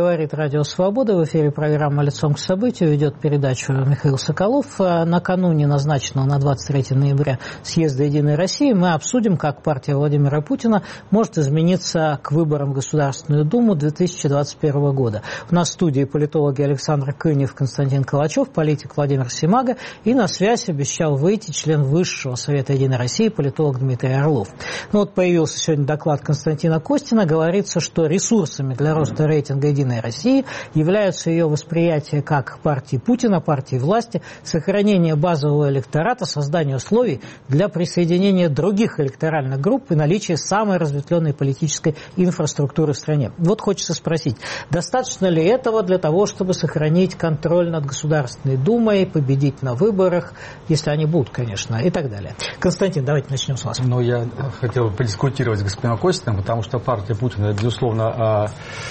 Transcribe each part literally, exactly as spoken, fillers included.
Говорит Радио Свобода. В эфире программа «Лицом к событию». Ведет передачу Михаил Соколов. Накануне назначенного на двадцать третье ноября съезда «Единой России» мы обсудим, как партия Владимира Путина может измениться к выборам в Государственную Думу две тысячи двадцать первого года. У нас в студии политологи Александр Кынев, Константин Калачев, политик Владимир Симага. И на связь обещал выйти член Высшего Совета «Единой России», политолог Дмитрий Орлов. Ну вот появился сегодня доклад Константина Костина. Говорится, что ресурсами для роста рейтинга «Единой России» являются ее восприятие как партии Путина, партии власти, сохранение базового электората, создание условий для присоединения других электоральных групп и наличие самой разветвленной политической инфраструктуры в стране. Вот хочется спросить, достаточно ли этого для того, чтобы сохранить контроль над Государственной Думой, победить на выборах, если они будут, конечно, и так далее. Константин, давайте начнем с вас. Ну, я хотел бы подискутировать с господином Костиным, потому что партия Путина, безусловно,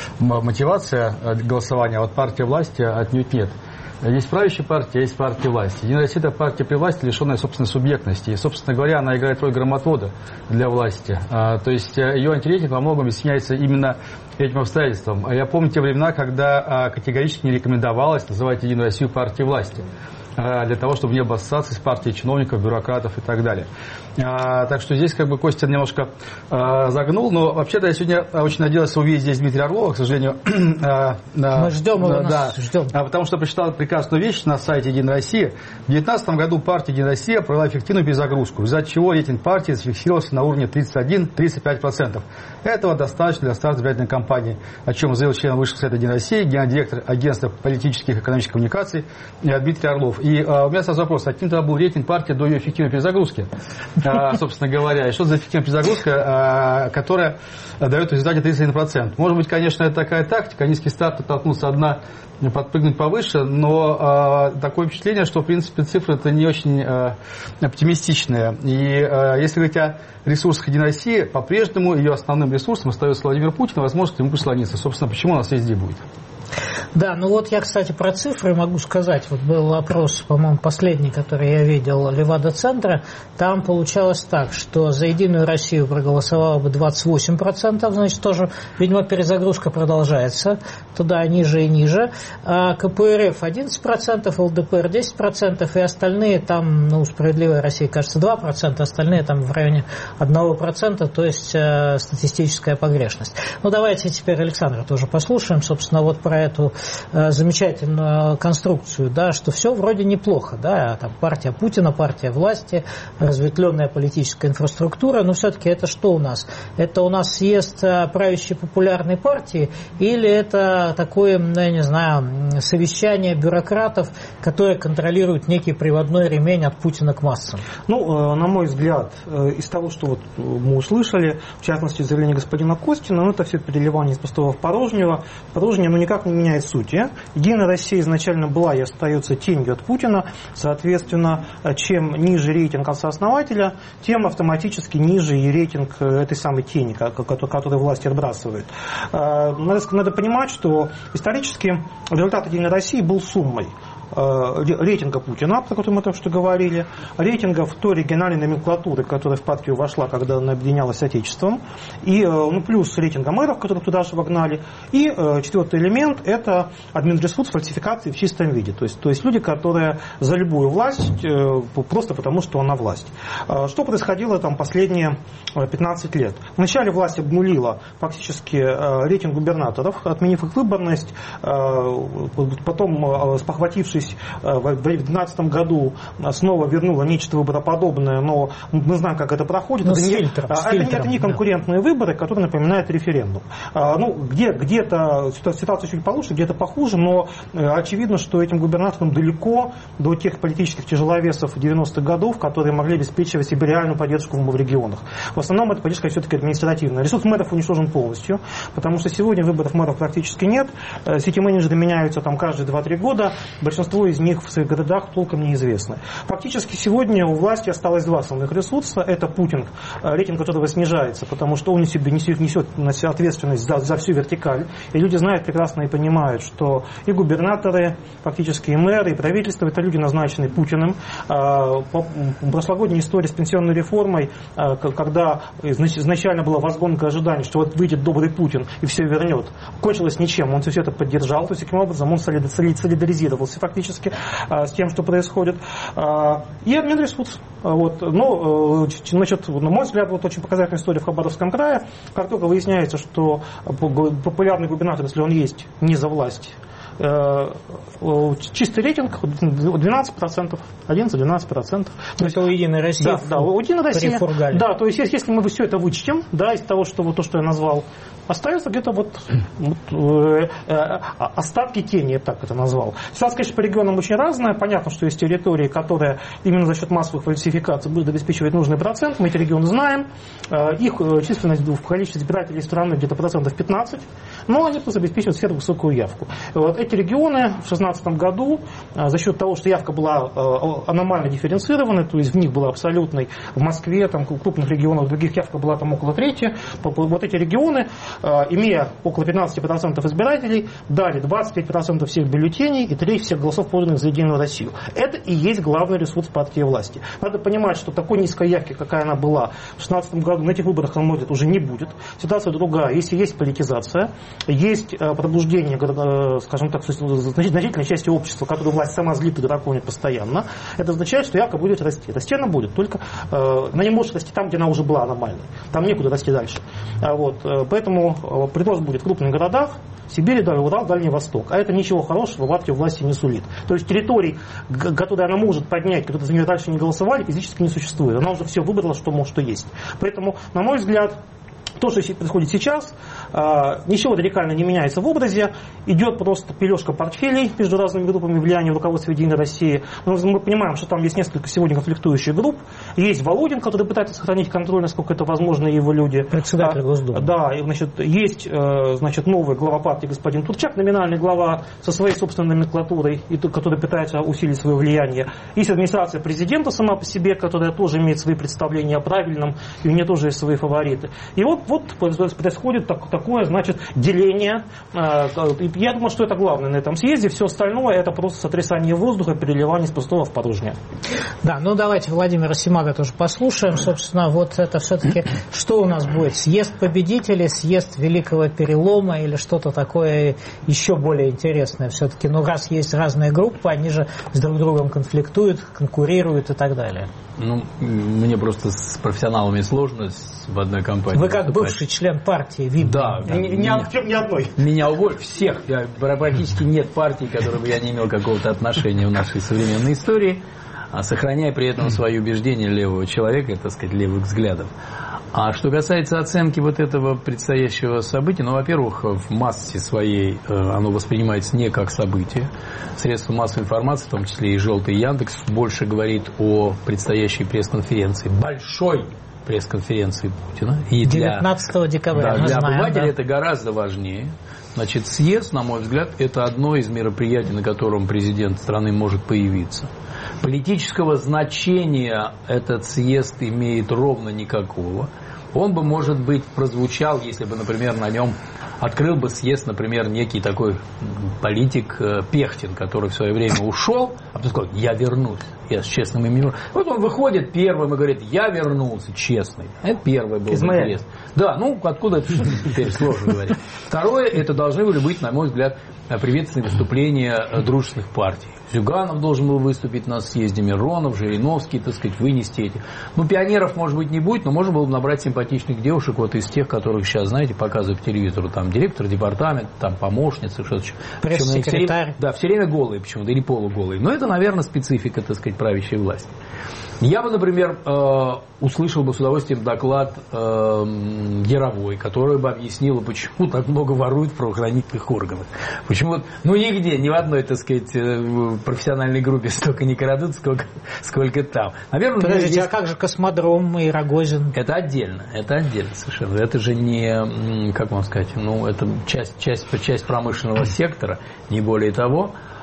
мотивация голосования, а вот партия власти отнюдь нет. Есть правящая партия, есть партия власти. Единая Россия – это партия при власти, лишенная собственной субъектности. И, собственно говоря, она играет роль громотвода для власти. А, то есть ее антирейтинг во многом объясняется именно этим обстоятельством. Я помню те времена, когда а, категорически не рекомендовалось называть Единую Россию партией власти, а, для того, чтобы не было ассоциаций с партией чиновников, бюрократов и так далее. А, так что здесь как бы Костя немножко а, загнул. Но вообще-то я сегодня очень надеялся увидеть здесь Дмитрия Орлова, к сожалению. А, Мы ждем его, да, ждем. А, потому что прочитал прекрасную вещь на сайте «Единой России». В две тысячи девятнадцатом году партия «Единая Россия» провела эффективную перезагрузку, из-за чего рейтинг партии зафиксировался на уровне тридцать один — тридцать пять процентов. Этого достаточно для старта избирательной кампании, о чем заявил член Высшего Совета «Единой России», генеральный директор агентства политических и экономических коммуникаций Дмитрий Орлов. И а, у меня сразу вопрос, а каким тогда был рейтинг партии до ее эффективной перезагрузки, а, собственно говоря, и что за эффективная перезагрузка, а, которая дает в результате тридцать один процент? Может быть, конечно, это такая тактика, низкий старт, оттолкнуться одна, подпрыгнуть повыше, но э, такое впечатление, что, в принципе, цифры-то не очень э, оптимистичные. И э, если говорить о ресурсах «Единой России», по-прежнему ее основным ресурсом остается Владимир Путин, возможно, к нему прислониться. Собственно, почему у нас везде будет? Да, ну вот я, кстати, про цифры могу сказать. Вот был опрос, по-моему, последний, который я видел, Левада-центра. Там получалось так, что за «Единую Россию» проголосовало бы двадцать восемь процентов, значит, тоже, видимо, перезагрузка продолжается, туда ниже и ниже. А КПРФ одиннадцать процентов, ЛДПР десять процентов, и остальные там, ну, «Справедливая Россия», кажется, два процента, остальные там в районе одного процента, то есть э, статистическая погрешность. Ну, давайте теперь Александра тоже послушаем, собственно, вот про эту э, замечательную конструкцию, да, что все вроде неплохо, да, там партия Путина, партия власти, разветвленная политическая инфраструктура, но все-таки это что у нас? Это у нас съезд правящей популярной партии или это такое, ну, я не знаю, совещание бюрократов, которые контролируют некий приводной ремень от Путина к массам? Ну, на мой взгляд, из того, что вот мы услышали, в частности, заявление господина Костина, ну, это все переливание из пустого в порожнего. Порожнее, ну, никак не меняет сути. Единая Россия изначально была и остается тенью от Путина. Соответственно, чем ниже рейтинг отца-основателя, тем автоматически ниже и рейтинг этой самой тени, которую власть отбрасывает. Надо, надо понимать, что исторически результат Единой России был суммой рейтинга Путина, о котором мы только что говорили, рейтингов той региональной номенклатуры, которая в партию вошла, когда она объединялась с Отечеством, и, ну, плюс рейтинга мэров, которых туда же вогнали, и четвертый элемент – это админресурс фальсификации в чистом виде, то есть, то есть люди, которые за любую власть просто потому, что она власть. Что происходило там последние пятнадцать лет? Вначале власть обнулила фактически рейтинг губернаторов, отменив их выборность, потом, спохватившись в две тысячи двенадцатом году, снова вернула нечто выбороподобное, но мы знаем, как это проходит. Ну, это, не, фильтром, это, фильтром, это не конкурентные, да, выборы, которые напоминают референдум. Ну, где, где-то ситуация чуть получше, где-то похуже, но очевидно, что этим губернаторам далеко до тех политических тяжеловесов девяностых годов, которые могли обеспечивать себе реальную поддержку в регионах. В основном это поддержка все-таки административная. Ресурс мэров уничтожен полностью, потому что сегодня выборов мэров практически нет. Сити-менеджеры меняются там каждые два-три года. Большинство большинство из них в своих городах толком неизвестны. Фактически сегодня у власти осталось два основных ресурса. Это Путин, рейтинг которого снижается, потому что он себе несет, несет ответственность за, за всю вертикаль. И люди знают прекрасно и понимают, что и губернаторы, фактически и мэры, и правительство – это люди, назначенные Путиным. Прошлогодняя история с пенсионной реформой, когда изначально была возгонка ожиданий, что вот выйдет добрый Путин и все вернет, кончилось ничем. Он все это поддержал. То есть, таким образом, он солидаризировался фактически с тем, что происходит. И обмен ресурсов. Вот. Но, значит, на мой взгляд, вот очень показательная история в Хабаровском крае. Как только выясняется, что популярный губернатор, если он есть, не за власть, чистый рейтинг двенадцать процентов, одиннадцать-двенадцать процентов. То есть у Единой России, да, да, у Единой России, да, то есть если мы все это вычтем, да, из того, что вот то, что я назвал, остается где-то вот, вот э, э, остатки тени, я так это назвал. Ситуация, конечно, по регионам очень разная. Понятно, что есть территории, которые именно за счет массовых фальсификаций будут обеспечивать нужный процент. Мы эти регионы знаем. Э, их численность в количестве избирателей страны где-то процентов пятнадцать, но они просто обеспечивают сверхвысокую явку. Вот эти регионы в две тысячи шестнадцатом году э, за счет того, что явка была э, аномально дифференцированной, то есть в них была абсолютной, в Москве, там, в крупных регионах, в других явка была там около трети, вот эти регионы, имея около пятнадцать процентов избирателей, дали двадцать пять процентов всех бюллетеней и треть всех голосов, поданных за Единую Россию. Это и есть главный ресурс партии власти. Надо понимать, что такой низкой явки, какая она была в две тысячи шестнадцатом году, на этих выборах, на мой взгляд, уже не будет. Ситуация другая. Если есть политизация, есть пробуждение, скажем так, значительной части общества, которую власть сама злит и драконит постоянно, это означает, что явка будет расти. Расти она будет, только она не может расти там, где она уже была аномальной. Там некуда расти дальше. Вот. Поэтому прирост будет в крупных городах, Сибирь, Урал, Дальний Восток. А это ничего хорошего партии власти не сулит. То есть территорий, которые она может поднять, которые за нее дальше не голосовали, физически не существует. Она уже все выбрала, что может, что есть. Поэтому, на мой взгляд, то, что происходит сейчас, ничего радикально не меняется в образе, идет просто пележка портфелей между разными группами влияния в руководстве Единой России. Но мы понимаем, что там есть несколько сегодня конфликтующих групп. Есть Володин, который пытается сохранить контроль, насколько это возможно, и его люди. Председатель Госдумы. Да, и, значит, есть значит, новый глава партии господин Турчак, номинальный глава со своей собственной номенклатурой, и тот, который пытается усилить свое влияние. Есть администрация президента сама по себе, которая тоже имеет свои представления о правильном, и у нее тоже есть свои фавориты. И вот Вот происходит так, такое, значит, деление. Я думаю, что это главное на этом съезде. Все остальное это просто сотрясание воздуха, переливание с пустого в порожнее. Да, ну давайте Владимира Симага тоже послушаем. Собственно, вот это все-таки что у нас будет? Съезд победителей, съезд великого перелома или что-то такое еще более интересное? Все-таки, ну раз есть разные группы, они же с друг другом конфликтуют, конкурируют и так далее. Ну, мне просто с профессионалами сложно в одной компании. Вы как бывший член партии, видно. Да. Ни, ни, меня, ни одной. Меня уволили всех. Я, практически нет партии, к которой бы я не имел какого-то отношения в нашей современной истории, сохраняя при этом свои убеждения левого человека, так сказать, левых взглядов. А что касается оценки вот этого предстоящего события, ну, во-первых, в массе своей оно воспринимается не как событие. Средства массовой информации, в том числе и «Желтый Яндекс», больше говорит о предстоящей пресс-конференции, большой пресс-конференции Путина. И для, девятнадцатого декабря, да, для знаем, обывателя да. это гораздо важнее. Значит, съезд, на мой взгляд, это одно из мероприятий, на котором президент страны может появиться. Политического значения этот съезд имеет ровно никакого. Он бы, может быть, прозвучал, если бы, например, на нем открыл бы съезд, например, некий такой политик Пехтин, который в свое время ушел, а потом сказал: я вернусь, я с честным именем. Вот он выходит первым и говорит: я вернулся, честный. Это первое было интересно. Да, ну откуда это теперь сложно говорить. Второе, это должны были быть, на мой взгляд, приветственные выступления дружественных партий. Зюганов должен был выступить на съезде, Миронов, Жириновский, так сказать, вынести эти. Ну, пионеров, может быть, не будет, но можно было бы набрать симпатичных девушек, вот из тех, которых сейчас, знаете, показывают по телевизору. Там директор департамента, там помощница, что-то еще. Пресс-секретарь. Да, все время голые почему-то, или полуголые. Но это, наверное, специфика, так сказать, правящей власти. Я бы, например, услышал бы с удовольствием доклад Яровой, который бы объяснила, почему так много воруют в правоохранительных органах. Почему, ну, нигде, ни в одной, так сказать, профессиональной группе столько не крадут, сколько, сколько там. Наверное, подождите, есть... а как же Космодром и Рогозин? Это отдельно, это отдельно совершенно. Это же не, как вам сказать, ну, это часть, часть, часть промышленного сектора, не более того.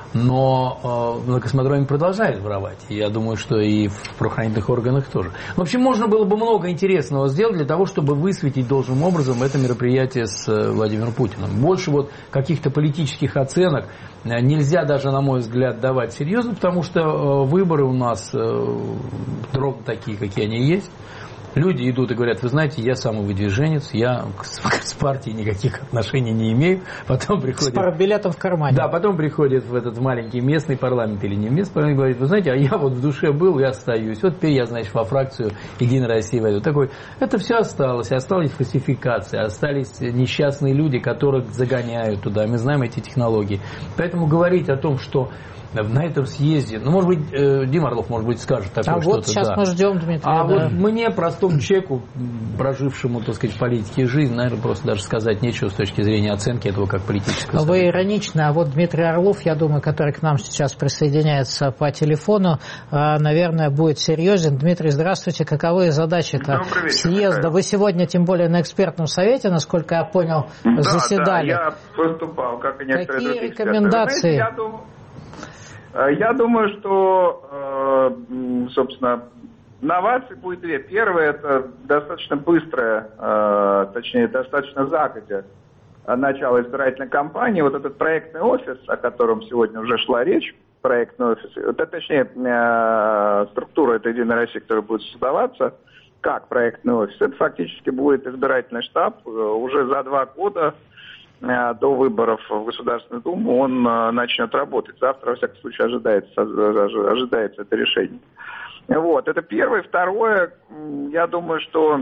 Но э, на космодроме продолжают воровать. И я думаю, что и в правоохранительных органах тоже. В общем, можно было бы много интересного сделать для того, чтобы высветить должным образом это мероприятие с Владимиром Путиным. Больше вот каких-то политических оценок нельзя даже, на мой взгляд, давать серьезно, потому что э, выборы у нас э, ровно такие, какие они есть. Люди идут и говорят: вы знаете, я самовыдвиженец, я с партией никаких отношений не имею. Потом приходит... С партбилетом в кармане. Да, потом приходит в этот маленький местный парламент или не местный парламент, говорит: вы знаете, а я вот в душе был и остаюсь. Вот теперь я, значит, во фракцию Единой России войду. Такой, это все осталось. Осталась фальсификация, остались несчастные люди, которых загоняют туда. Мы знаем эти технологии. Поэтому говорить о том, что на этом съезде, ну, может быть, Дима Орлов, может быть, скажет такое а что-то. Вот сейчас да. мы ждем, Дмитрий. А да. вот мне, простому человеку, прожившему, так сказать, в политике жизнь, наверное, просто даже сказать нечего с точки зрения оценки этого как политического. Вы ироничны, а вот Дмитрий Орлов, я думаю, который к нам сейчас присоединяется по телефону, наверное, будет серьезен. Дмитрий, здравствуйте. Каковы задачи-то съезда? Вы сегодня, тем более, на экспертном совете, насколько я понял, да, заседали. Да, я выступал, как и некоторые Какие другие рекомендации? Знаете, я думаю, Я думаю, что, собственно, новаций будет две. Первое – это достаточно быстрое, точнее, достаточно загодя начало избирательной кампании. Вот этот проектный офис, о котором сегодня уже шла речь, проектный офис, это, точнее, структура этой Единой России, которая будет создаваться как проектный офис, это фактически будет избирательный штаб уже за два года. До выборов в Государственную Думу он начнет работать. Завтра, во всяком случае, ожидается, ожидается это решение. Вот, это первое. Второе, я думаю, что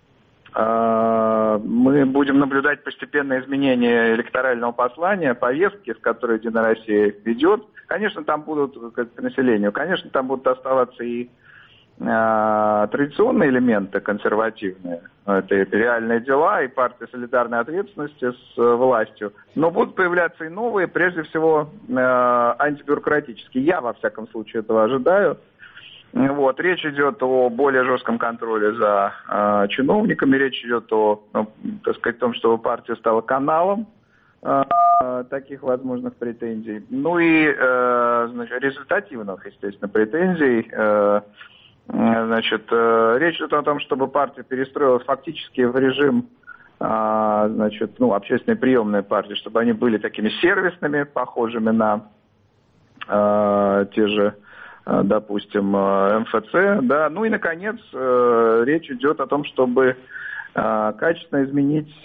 э, мы будем наблюдать постепенное изменение электорального послания, повестки, с которой Единая Россия ведет. Конечно, там будут, как к населению, конечно, там будут оставаться и традиционные элементы консервативные, это реальные дела и партия солидарной ответственности с властью, но будут появляться и новые, прежде всего антибюрократические. Я, во всяком случае, этого ожидаю. Вот. Речь идет о более жестком контроле за э, чиновниками, речь идет о, ну, так сказать, том, чтобы партия стала каналом э, таких возможных претензий. Ну и э, значит, результативных, естественно, претензий. Э, Значит, речь идет о том, чтобы партия перестроилась фактически в режим, значит, ну, общественной приемной партии, чтобы они были такими сервисными, похожими на э, те же, допустим, эм эф цэ, да. Ну и, наконец, э, речь идет о том, чтобы э, качественно изменить,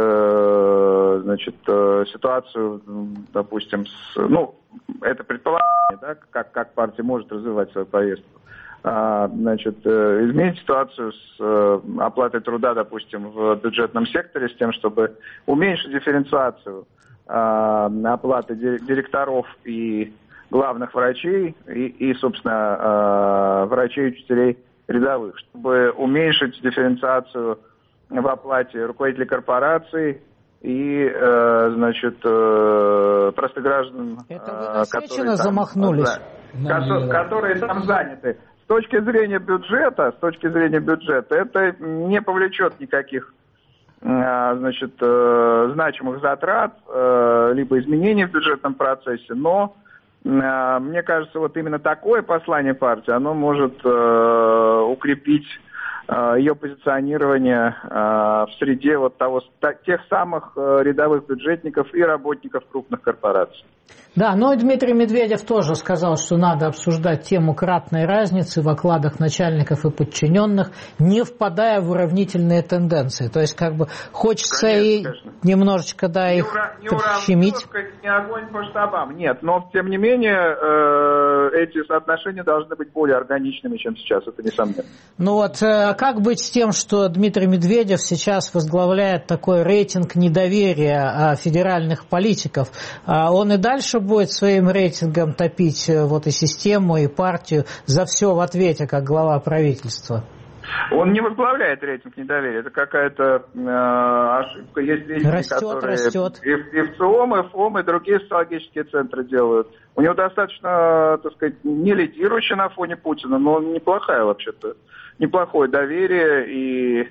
э, значит, э, ситуацию, допустим, с, ну, это предположение, да, как, как партия может развивать свою повестку. Значит, изменить ситуацию с оплатой труда, допустим, в бюджетном секторе, с тем, чтобы уменьшить дифференциацию оплаты директоров и главных врачей, и, и собственно, врачей и учителей рядовых, чтобы уменьшить дифференциацию в оплате руководителей корпораций и, значит, простых граждан, Это вы на которые там, замахнулись. Да, которые, которые там заняты. С точки зрения бюджета, с точки зрения бюджета, это не повлечет никаких, значит, значимых затрат, либо изменений в бюджетном процессе, но мне кажется, вот именно такое послание партии, оно может укрепить ее позиционирование в среде вот того, тех самых рядовых бюджетников и работников крупных корпораций. Да, но и Дмитрий Медведев тоже сказал, что надо обсуждать тему кратной разницы в окладах начальников и подчиненных, не впадая в уравнительные тенденции. То есть, как бы, хочется конечно, и конечно. немножечко, да, их щемить. Не огонь по штабам, нет, но, тем не менее, эти соотношения должны быть более органичными, чем сейчас, это несомненно. Ну вот, как быть с тем, что Дмитрий Медведев сейчас возглавляет такой рейтинг недоверия федеральных политиков? Он и дальше будет своим рейтингом топить вот и систему, и партию за все в ответе, как глава правительства? Он не возглавляет рейтинг недоверия, это какая-то э, ошибка. Есть рейтинги, растет, которые растет. И, и ВЦИОМ, и ФОМ, и другие социологические центры делают. У него достаточно, так сказать, не лидирующий на фоне Путина, но неплохая вообще-то, неплохое доверие и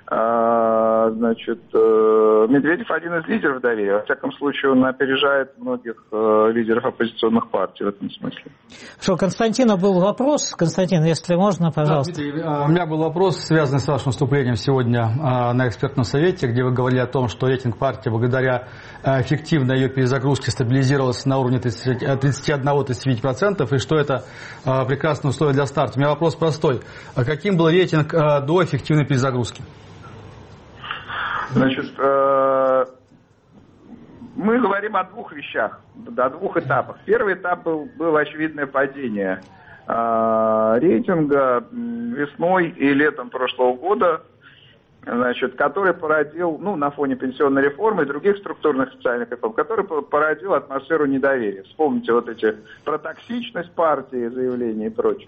Значит, Медведев один из лидеров доверия. Во всяком случае, он опережает многих лидеров оппозиционных партий в этом смысле. Что, Константина был вопрос. Константин, если можно, пожалуйста. Да, Дмитрий, у меня был вопрос, связанный с вашим выступлением сегодня на экспертном совете, где вы говорили о том, что рейтинг партии благодаря эффективной ее перезагрузке стабилизировался на уровне тридцать один - тридцать пять процентов, и что это прекрасное условие для старта. У меня вопрос простой. Каким был рейтинг до эффективной перезагрузки? Значит, э, мы говорим о двух вещах, о двух этапах. Первый этап был, было очевидное падение э, рейтинга весной и летом прошлого года, значит, который породил, ну, на фоне пенсионной реформы и других структурных социальных реформ, который породил атмосферу недоверия. Вспомните вот эти про токсичность партии, заявления и прочее.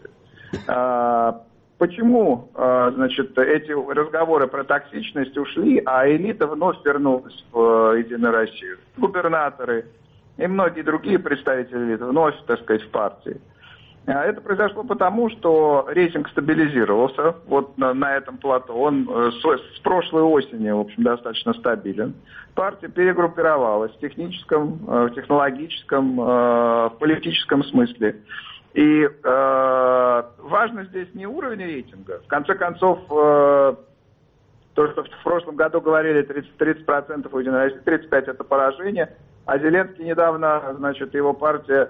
Э, Почему, значит, эти разговоры про токсичность ушли, а элита вновь вернулась в Единую Россию? Губернаторы и многие другие представители элиты вновь, так сказать, в партии. Это произошло потому, что рейтинг стабилизировался вот на, на этом плато. Он с, с прошлой осени, в общем, достаточно стабилен. Партия перегруппировалась в техническом, в технологическом, в политическом смысле. И э, важно здесь не уровень рейтинга. В конце концов, э, то, что в прошлом году говорили тридцать процентов у Единой России, тридцать пять процентов это поражение. А Зеленский недавно, значит, его партия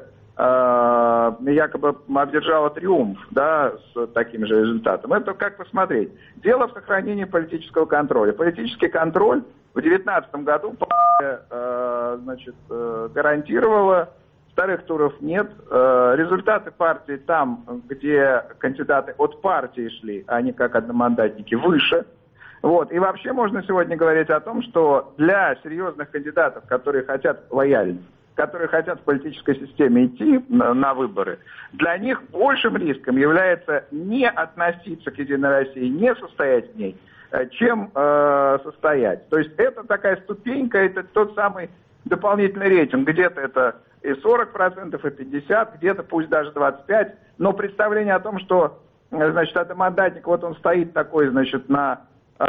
э, якобы одержала триумф, да, с таким же результатом. Это как посмотреть. Дело в сохранении политического контроля. Политический контроль в две тысячи девятнадцатом году партия, э, значит, э, гарантировала. Вторых туров нет. Результаты партии там, где кандидаты от партии шли, а не как одномандатники, выше. Вот. И вообще можно сегодня говорить о том, что для серьезных кандидатов, которые хотят лояльно, которые хотят в политической системе идти на, на выборы, для них большим риском является не относиться к Единой России, не состоять в ней, чем э, состоять. То есть это такая ступенька, это тот самый дополнительный рейтинг. Где-то это и сорок процентов, и пятьдесят процентов, где-то пусть даже двадцать пять процентов. Но представление о том, что, значит, одномандатник, вот он стоит такой, значит, на э,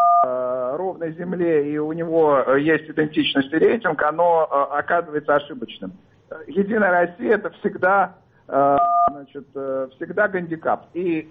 э, ровной земле, и у него есть идентичность и рейтинг, оно э, оказывается ошибочным. Единая Россия — это всегда, э, значит, э, всегда гандикап. И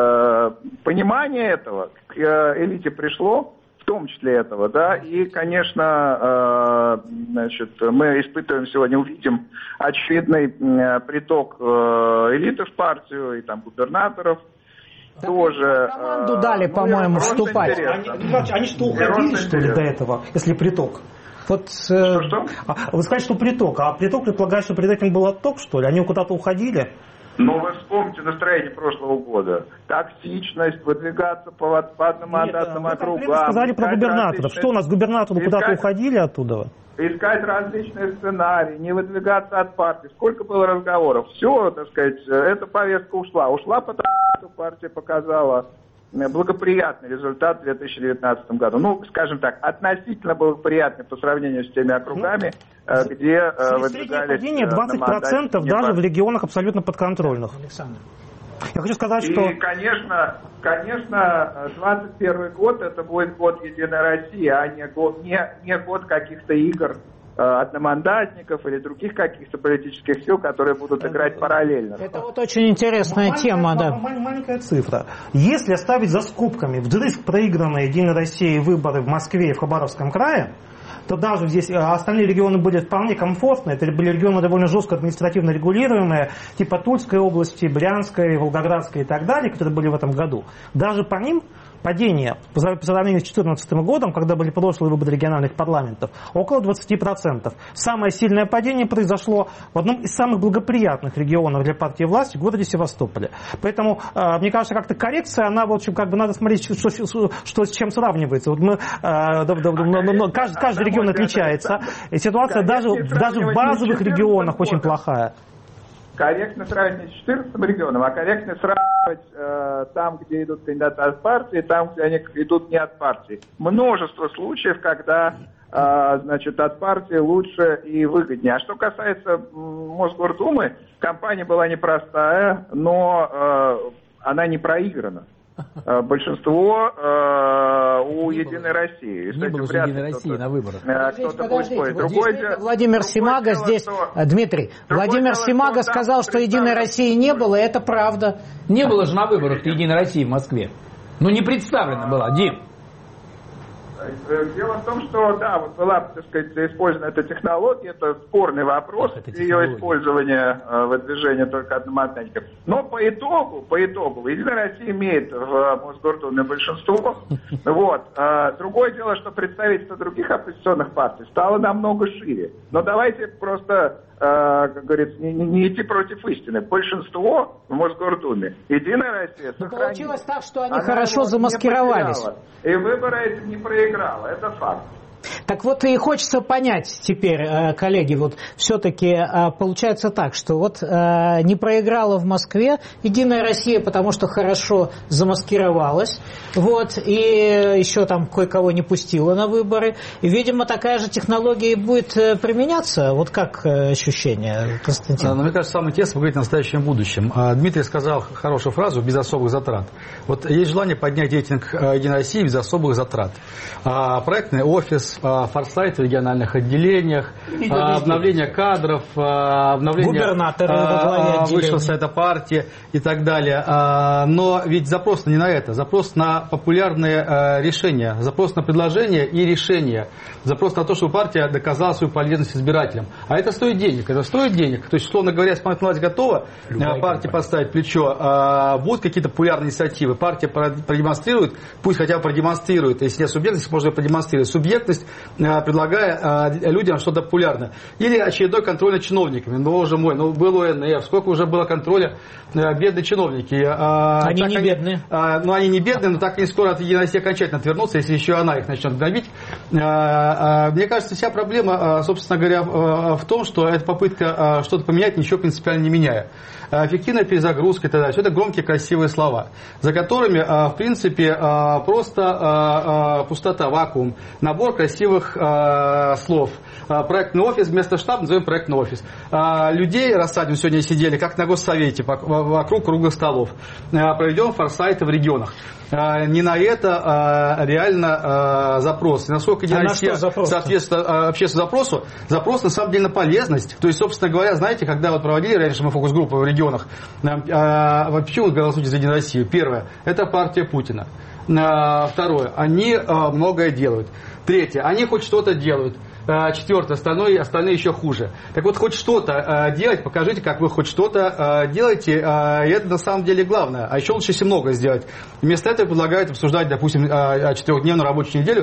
э, понимание этого к э, элите пришло, в том числе этого, да, и, конечно, э, значит, мы испытываем сегодня, увидим очевидный э, приток э, элиты в партию и там губернаторов. Да, тоже. Команду э, дали, ну, по-моему, вступать. Они, они что, уходили, что ли, до этого, если приток? Вот, что, что? Вы сказали, что приток, а приток предполагает, что перед этим был отток, что ли? Они куда-то уходили? Но вы вспомните настроение прошлого года. Токсичность, выдвигаться по, по одномандатным округам. Вы сказали про губернаторов. Что у нас, губернаторы куда-то уходили оттуда? Искать различные сценарии, не выдвигаться от партии. Сколько было разговоров. Все, так сказать, эта повестка ушла. Ушла потому, что партия показала благоприятный результат в две тысячи девятнадцатом году. Ну, скажем так, относительно благоприятный по сравнению с теми округами, ну, где выдвигались... Среднее падение двадцать процентов даже в регионах абсолютно подконтрольных. Александр. Я хочу сказать, и, что... И, конечно, конечно, двадцать первый год это будет год Единой России, а не год, не, не год каких-то игр одномандатников или других каких-то политических сил, которые будут играть параллельно. Это вот очень интересная маленькая, тема, да. Маленькая цифра. Если оставить за скобками вдрызг проигранные Единой России выборы в Москве и в Хабаровском крае, то даже здесь остальные регионы были вполне комфортные. Это были регионы довольно жестко административно регулируемые, типа Тульской области, Брянской, Волгоградской и так далее, которые были в этом году. Даже по ним падение по сравнению с две тысячи четырнадцатым годом, когда были прошлые выборы региональных парламентов, около двадцать процентов. Самое сильное падение произошло в одном из самых благоприятных регионов для партии власти, в городе Севастополе. Поэтому, мне кажется, как-то коррекция, она, в общем, как бы надо смотреть, что, что, что с чем сравнивается. Вот мы, каждый, каждый регион отличается, и ситуация даже, даже в базовых регионах очень плохая. Корректно сравнивать с четырнадцатым регионом, а корректно сравнивать э, там, где идут кандидаты от партии, там, где они идут не от партии. Множество случаев, когда э, значит, от партии лучше и выгоднее. А что касается э, Мосгордумы, кампания была непростая, но э, она не проиграна. большинство э, у не Единой было. России. Не было Единой России на выборах. Кто-то будет спорить. Другой дело, Владимир Симага дело, здесь... Что... Дмитрий, Владимир дело, Симага что сказал, что Единой России не было, и это правда. Не было же на выборах Единой России в Москве. Ну, не представлена была, Дим. Дело в том, что, да, вот была, так сказать, использована эта технология, это спорный вопрос, ее использование, выдвижение только одномандатников. Но по итогу, по итогу, Единая Россия имеет в Мосгордуме большинство. Вот. Другое дело, что представительство других оппозиционных партий стало намного шире. Но давайте просто, как говорится, не, не идти против истины. Большинство в Мосгордуме. Единая Россия сохранила. Но получилось так, что они Она хорошо замаскировались. И выборы эти не проиграла. Это факт. Так вот и хочется понять теперь, коллеги, вот все-таки получается так, что вот не проиграла в Москве Единая Россия, потому что хорошо замаскировалась, вот, и еще там кое-кого не пустила на выборы. И, видимо, такая же технология будет применяться. Вот как ощущение, Константин? Ну, мне кажется, самое интересное поговорить о настоящем будущем. Дмитрий сказал хорошую фразу «без особых затрат». Вот есть желание поднять рейтинг Единой России без особых затрат. Проектный офис, форсайт в региональных отделениях, обновление кадров, обновление высшего совета партии и так далее. Но ведь запрос не на это. Запрос на популярные решения, запрос на предложения и решения. Запрос на то, чтобы партия доказала свою полезность избирателям. А это стоит денег. Это стоит денег. То есть, условно говоря, если власть готова партии подставить плечо, будут какие-то популярные инициативы, партия продемонстрирует, пусть хотя бы продемонстрирует, если нет субъектности, можно продемонстрировать субъектность, предлагая людям что-то популярное. Или очередной контроль над чиновниками. Ну, боже мой, ну был ОНФ, сколько уже было контроля, бедные чиновники. Они не они, бедные. Ну, они не бедные, но так они скоро от Единой России окончательно отвернутся, если еще она их начнет гнобить. Мне кажется, вся проблема, собственно говоря, в том, что это попытка что-то поменять, ничего принципиально не меняя. Эффективная перезагрузка и так далее. Все это громкие, красивые слова, за которыми, в принципе, просто пустота, вакуум, набор красивых слов. Проектный офис вместо штаба назовем проектный офис. Людей рассадим, сегодня сидели, как на госсовете, вокруг круглых столов. Проведем форсайты в регионах. Не на это реально запрос. И насколько Единая а Россия на соответствует общественному запросу, запрос на самом деле на полезность. То есть, собственно говоря, знаете, когда вот проводили раньше мы фокус-группы в регионах, почему голосуйте за Единую Россию? Первое, это партия Путина. Второе, они многое делают. Третье, они хоть что-то делают. Четвертое, остальное, остальные еще хуже. Так вот, хоть что-то делать, покажите, как вы хоть что-то делаете, и это на самом деле главное. А еще лучше, если много сделать. Вместо этого предлагают обсуждать, допустим, четырехдневную рабочую неделю.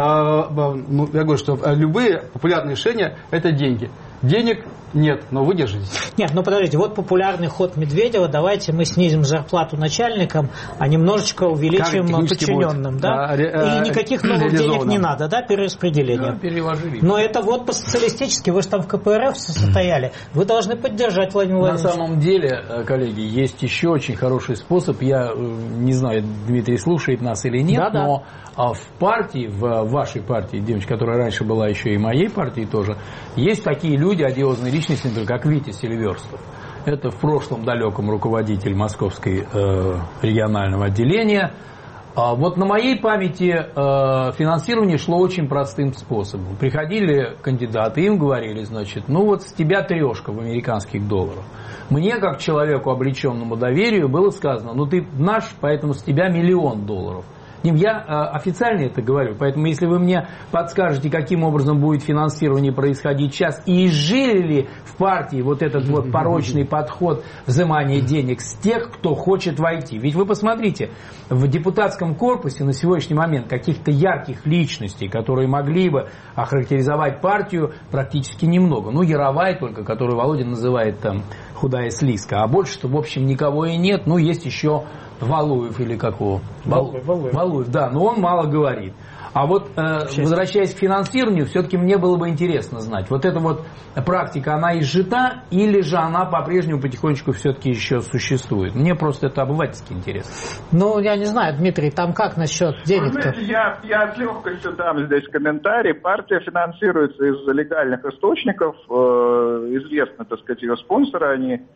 Я говорю, что любые популярные решения – это деньги. Денег нет, но вы держитесь. Нет, ну подождите, вот популярный ход Медведева, давайте мы снизим зарплату начальникам, а немножечко увеличим подчиненным, да? А, и никаких новых денег не надо, да, перераспределение. Да, переложили. Но это вот по-социалистически, вы же там в ка пэ эр эф состояли, вы должны поддержать Владимира Владимировича. На самом деле, коллеги, есть еще очень хороший способ, я не знаю, Дмитрий слушает нас или нет, да, но да. в партии, в вашей партии, девочка, которая раньше была еще и моей партией тоже, есть такие люди, одиозные личности, например, как Витя Селиверстов. Это в прошлом далеком руководитель Московской э, регионального отделения. А вот на моей памяти э, финансирование шло очень простым способом. Приходили кандидаты, им говорили, значит, ну вот с тебя трешка в американских долларах. Мне, как человеку, облеченному доверию, было сказано, ну ты наш, поэтому с тебя миллион долларов. Я официально это говорю, поэтому если вы мне подскажете, каким образом будет финансирование происходить сейчас, и изжили ли в партии вот этот вот порочный подход взимания денег с тех, кто хочет войти. Ведь вы посмотрите, в депутатском корпусе на сегодняшний момент каких-то ярких личностей, которые могли бы охарактеризовать партию, практически немного. Ну, Яровая только, которую Володя называет там худая слизка, а больше-то, в общем, никого и нет. Ну, есть еще Валуев или какого? Валуев, Валуев. Валуев, да, но он мало говорит. А вот, э, возвращаясь к финансированию, все-таки мне было бы интересно знать, вот эта вот практика, она изжита, или же она по-прежнему потихонечку все-таки еще существует? Мне просто это обывательски интересно. Ну, я не знаю, Дмитрий, там как насчет денег-то? Я, я с легкостью дам здесь комментарий. Партия финансируется из легальных источников. Э, известны, так сказать, ее спонсоры, они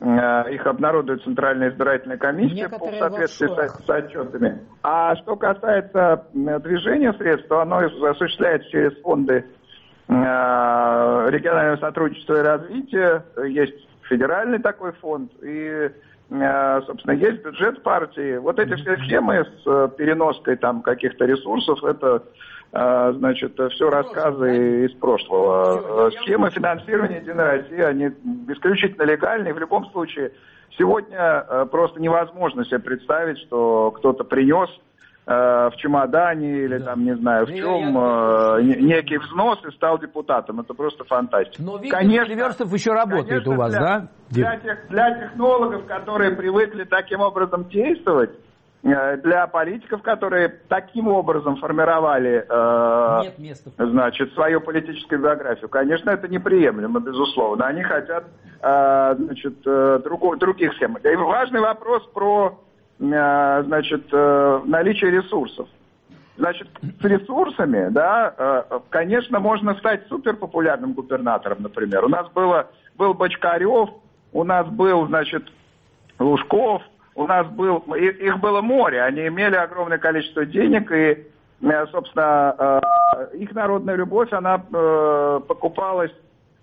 их обнародует Центральная избирательная комиссия по соответствии с, с отчетами. А что касается движения средств, то оно осуществляется через фонды регионального сотрудничества и развития. Есть федеральный такой фонд и, собственно, есть бюджет партии. Вот эти все схемы с переноской там каких-то ресурсов, это, значит, все рассказы из прошлого. Схемы финансирования Единой России, они исключительно легальные. В любом случае, сегодня просто невозможно себе представить, что кто-то принес в чемодане или да. там, не знаю, в чем э, некий взнос и стал депутатом. Это просто фантастика. Но конечно, Верстов еще работает конечно, у вас, для, да? Для, тех, для технологов, которые привыкли таким образом действовать, э, для политиков, которые таким образом формировали э, Нет места. значит, свою политическую биографию, конечно, это неприемлемо, безусловно. Они хотят э, значит, э, друг, других схем. И важный вопрос про значит, наличие ресурсов. Значит, с ресурсами, да, конечно, можно стать суперпопулярным губернатором, например. У нас было, был Бочкарев, у нас был, значит, Лужков, у нас был, их было море, они имели огромное количество денег, и, собственно, их народная любовь, она покупалась,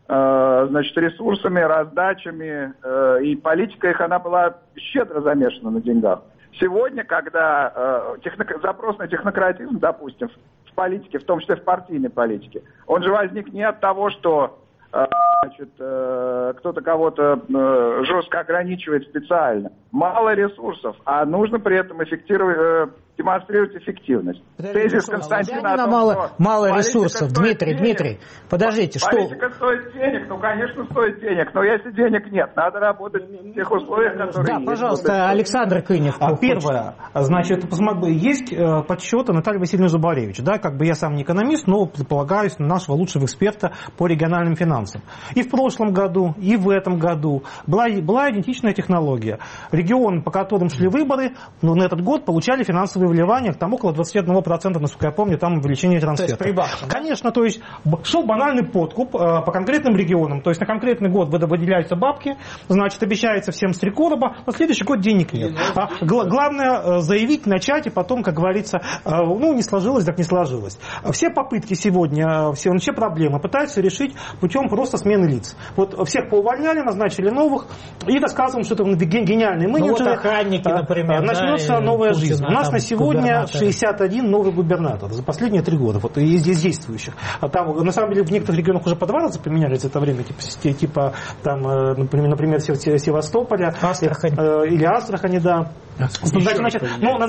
значит, ресурсами, раздачами, э, и политика их, она была щедро замешана на деньгах. Сегодня, когда э, техно... запрос на технократизм, допустим, в политике, в том числе в партийной политике, он же возник не от того, что э, значит, э, кто-то кого-то э, жестко ограничивает специально. Мало ресурсов, а нужно при этом эффективно, э, демонстрировать эффективность. Тезис Константина о том, мало, что мало ресурсов. Дмитрий, денег. Дмитрий, подождите, политика что... стоит денег, ну, конечно, стоит денег, но если денег нет, надо работать в тех условиях, которые да, есть. Да, пожалуйста, Александр Кынев. А первое, значит, есть подсчеты Натальи Васильевны Зубаревич, да, как бы я сам не экономист, но полагаюсь на нашего лучшего эксперта по региональным финансам. И в прошлом году, и в этом году была, была идентичная технология. Регионы, по которым шли выборы, ну, на этот год получали финансовые вливания, там около двадцать один процент, насколько я помню, там увеличение трансферта. То есть прибавка, да? Конечно, то есть шел банальный подкуп э, по конкретным регионам, то есть на конкретный год выделяются бабки, значит, обещается всем с три короба, на следующий год денег нет. А, гла- главное э, заявить, начать, и потом, как говорится, э, ну, не сложилось, так не сложилось. Все попытки сегодня, все, все проблемы пытаются решить путем просто смены лиц. Вот всех поувольняли, назначили новых, и рассказываем, что это гениальные менеджеры. Ну, вот охранники, например, начнется да, новая Путина, жизнь. У нас на сегодня шестьдесят один новый губернатор за последние три года, вот из здесь действующих. А там, на самом деле, в некоторых регионах уже по два раза поменялись за это время, типа, типа там, например, например Севастополя Астрахань. или Астрахани, да. Значит, значит, ну,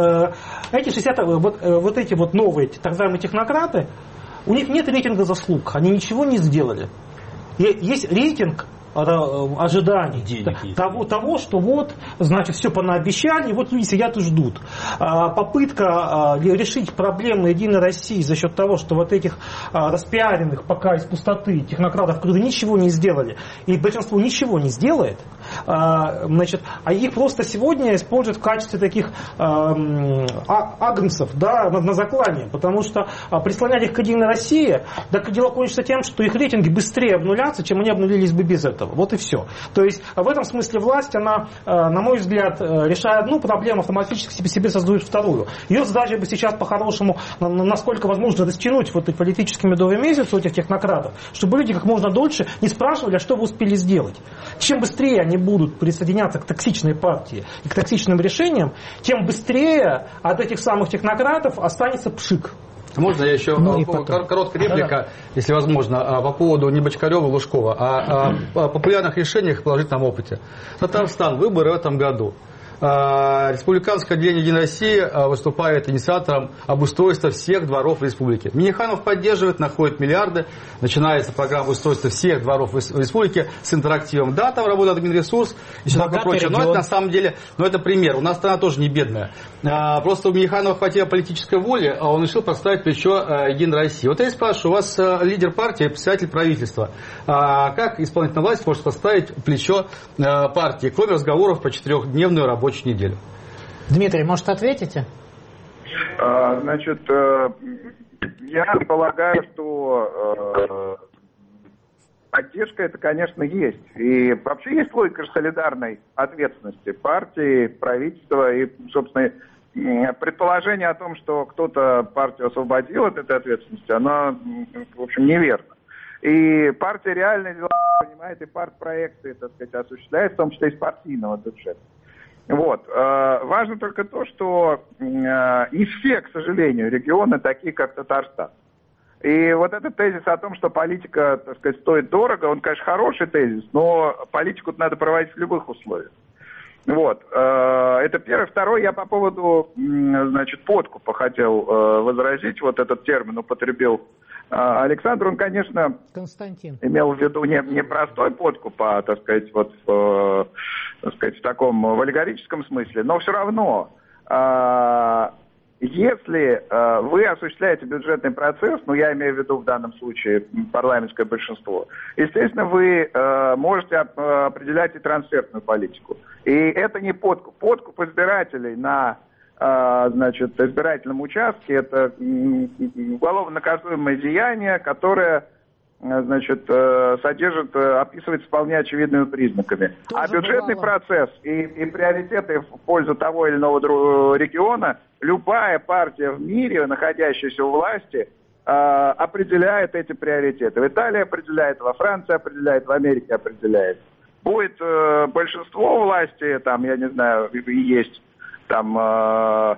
эти шестьдесят, вот, вот эти вот новые, так называемые технократы, у них нет рейтинга заслуг, они ничего не сделали. Есть рейтинг ожиданий того, того, что вот, значит, все понаобещали, и вот люди сидят и ждут. Попытка решить проблемы Единой России за счет того, что вот этих распиаренных пока из пустоты технократов, которые ничего не сделали, и большинство ничего не сделает, значит, а их просто сегодня используют в качестве таких агнцев, да, на, на заклание, потому что прислонять их к Единой России, так дело кончится тем, что их рейтинги быстрее обнулятся, чем они обнулились бы без этого. Вот и все. То есть в этом смысле власть, она, на мой взгляд, решая одну проблему, автоматически себе, себе создает вторую. Ее задача бы сейчас по-хорошему, насколько возможно, растянуть вот эти политические медовые месяцы у этих технократов, чтобы люди как можно дольше не спрашивали, а что вы успели сделать. Чем быстрее они будут присоединяться к токсичной партии и к токсичным решениям, тем быстрее от этих самых технократов останется пшик. Можно я еще ну, короткая реплика, да, да. если возможно, по поводу не Бочкарева, Лужкова, а о популярных решениях и положительном опыте. Татарстан, выборы в этом году. Республиканское отделение Единой России выступает инициатором обустройства всех дворов республики. Миниханов поддерживает, находит миллиарды. Начинается программа устройства всех дворов республики с интерактивом. Да, там работает админресурс и все такое прочее. Но это на самом деле, но это пример. У нас страна тоже не бедная. Просто у Миниханова хватило политической воли, а он решил поставить плечо Единой России. Вот я и спрашиваю, у вас лидер партии, председатель правительства. Как исполнительная власть может поставить плечо партии, кроме разговоров про четырехдневную работу неделю? Дмитрий, может, ответите? А, значит, я полагаю, что поддержка это, конечно, есть. И вообще есть логика солидарной ответственности партии, правительства и, собственно, предположение о том, что кто-то партию освободил от этой ответственности, оно, в общем, неверно. И партия реальные дела понимает, и партпроекты, так сказать, осуществляет, в том числе из партийного бюджета. Вот. Важно только то, что не все, к сожалению, регионы такие, как Татарстан. И вот этот тезис о том, что политика, так сказать, стоит дорого, он, конечно, хороший тезис, но политику надо проводить в любых условиях. Вот. Это первое. Второе, я по поводу, значит, подкупа хотел возразить. Вот этот термин употребил Александр. Он, конечно, Константин. имел в виду не, не простой подкуп, а, так сказать, вот в, так сказать, в таком в аллегорическом смысле. Но все равно, если вы осуществляете бюджетный процесс, ну, я имею в виду в данном случае парламентское большинство, естественно, вы можете определять и трансферную политику. И это не подкуп. Подкуп избирателей на, значит, избирательном участке – это уголовно наказуемое деяние, которое, значит, содержит, описывается вполне очевидными признаками. Тоже а бюджетный бывало. Процесс и, и приоритеты в пользу того или иного региона, любая партия в мире, находящаяся у власти, определяет эти приоритеты. В Италии определяет, во Франции определяет, в Америке определяет. Будет э, большинство власти, там, я не знаю, есть там э,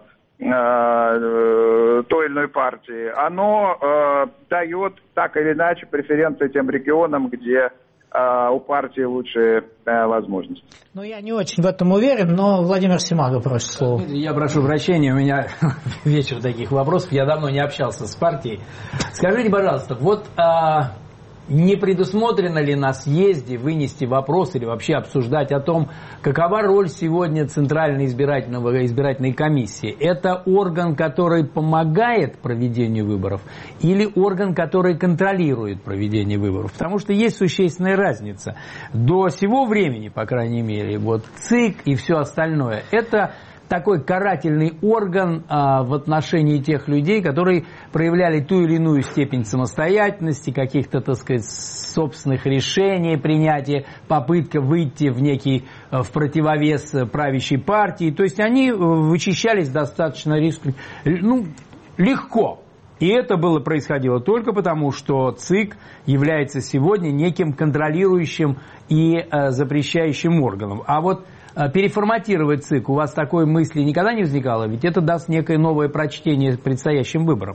э, той или иной партии, оно э, дает так или иначе преференции тем регионам, где э, у партии лучшие э, возможности. Ну, я не очень в этом уверен, но Владимир Симага просит слово. Я прошу прощения, у меня вечер таких вопросов, я давно не общался с партией. Скажите, пожалуйста, вот... А... не предусмотрено ли на съезде вынести вопрос или вообще обсуждать о том, какова роль сегодня Центральной избирательного, избирательной комиссии? Это орган, который помогает проведению выборов, или орган, который контролирует проведение выборов? Потому что есть существенная разница. До сего времени, по крайней мере, вот ЦИК и все остальное, это такой карательный орган а, в отношении тех людей, которые проявляли ту или иную степень самостоятельности, каких-то, так сказать, собственных решений, принятия, попытка выйти в некий, в противовес правящей партии. То есть они вычищались достаточно риск, ну, легко. И это было происходило только потому, что ЦИК является сегодня неким контролирующим и э, запрещающим органом. А вот переформатировать ЦИК, у вас такой мысли никогда не возникало? Ведь это даст некое новое прочтение предстоящим выборам.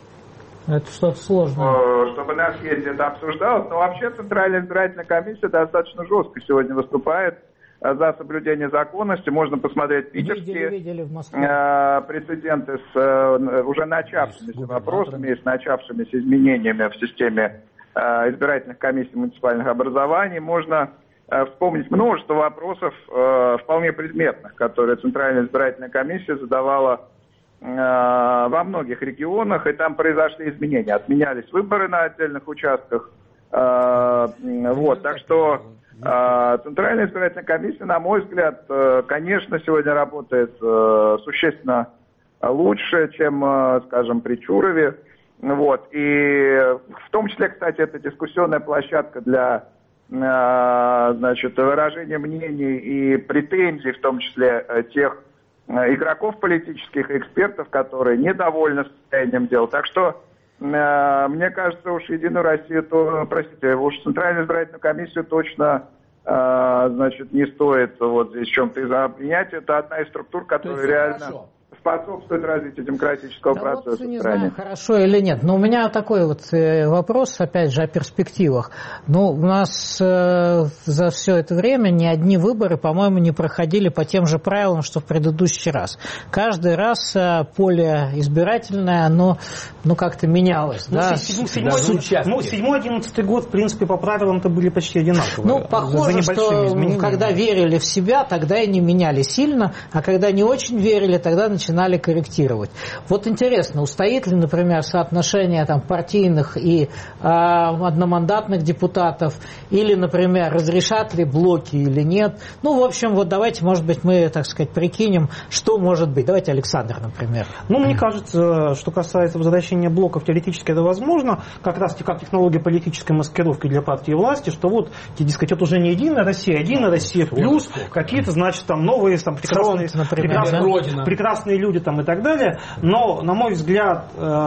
Это что-то сложное. Чтобы на съезде это обсуждалось. Но вообще Центральная избирательная комиссия достаточно жестко сегодня выступает за соблюдение законности. Можно посмотреть питерские видели, видели в Москве. прецеденты с уже начавшимися вопросами и с начавшимися изменениями в системе избирательных комиссий муниципальных образований. Можно вспомнить множество вопросов э, вполне предметных, которые Центральная избирательная комиссия задавала э, во многих регионах, и там произошли изменения. Отменялись выборы на отдельных участках. Э, вот, так что э, Центральная избирательная комиссия, на мой взгляд, э, конечно, сегодня работает э, существенно лучше, чем, э, скажем, при Чурове. Вот, и в том числе, кстати, это дискуссионная площадка для значит, выражение мнений и претензий, в том числе тех игроков политических и экспертов, которые недовольны состоянием дел. Так что, мне кажется, уж Единую Россию, то, простите, уж Центральную избирательную комиссию точно, значит, не стоит вот здесь в чем-то изобвинять. Это одна из структур, которая реально... Хорошо. Способствует развитию демократического да процесса вот, не в стране. Знаю, хорошо или нет. Но у меня такой вот вопрос, опять же, о перспективах. Ну, у нас э, за все это время ни одни выборы, по-моему, не проходили по тем же правилам, что в предыдущий раз. Каждый раз э, поле избирательное, оно ну, как-то менялось. Ну, да? седьмой-одиннадцатый год, в принципе, по правилам-то были почти одинаковые. Ну, похоже, что когда верили в себя, тогда и не меняли сильно, а когда не очень верили, тогда начали начинали корректировать. Вот интересно, устоит ли, например, соотношение там, партийных и э, одномандатных депутатов, или, например, разрешат ли блоки или нет. Ну, в общем, вот давайте, может быть, мы, так сказать, прикинем, что может быть. Давайте Александр, например. Ну, мне кажется, что касается возвращения блоков, теоретически это возможно, как раз как технология политической маскировки для партии власти, что вот, дескать, это уже не Единая Россия, а Единая Россия плюс какие-то, значит, там новые там, прекрасные, Фронт, например, прекрасные, да? прекрасные люди там и так далее. Но, на мой взгляд,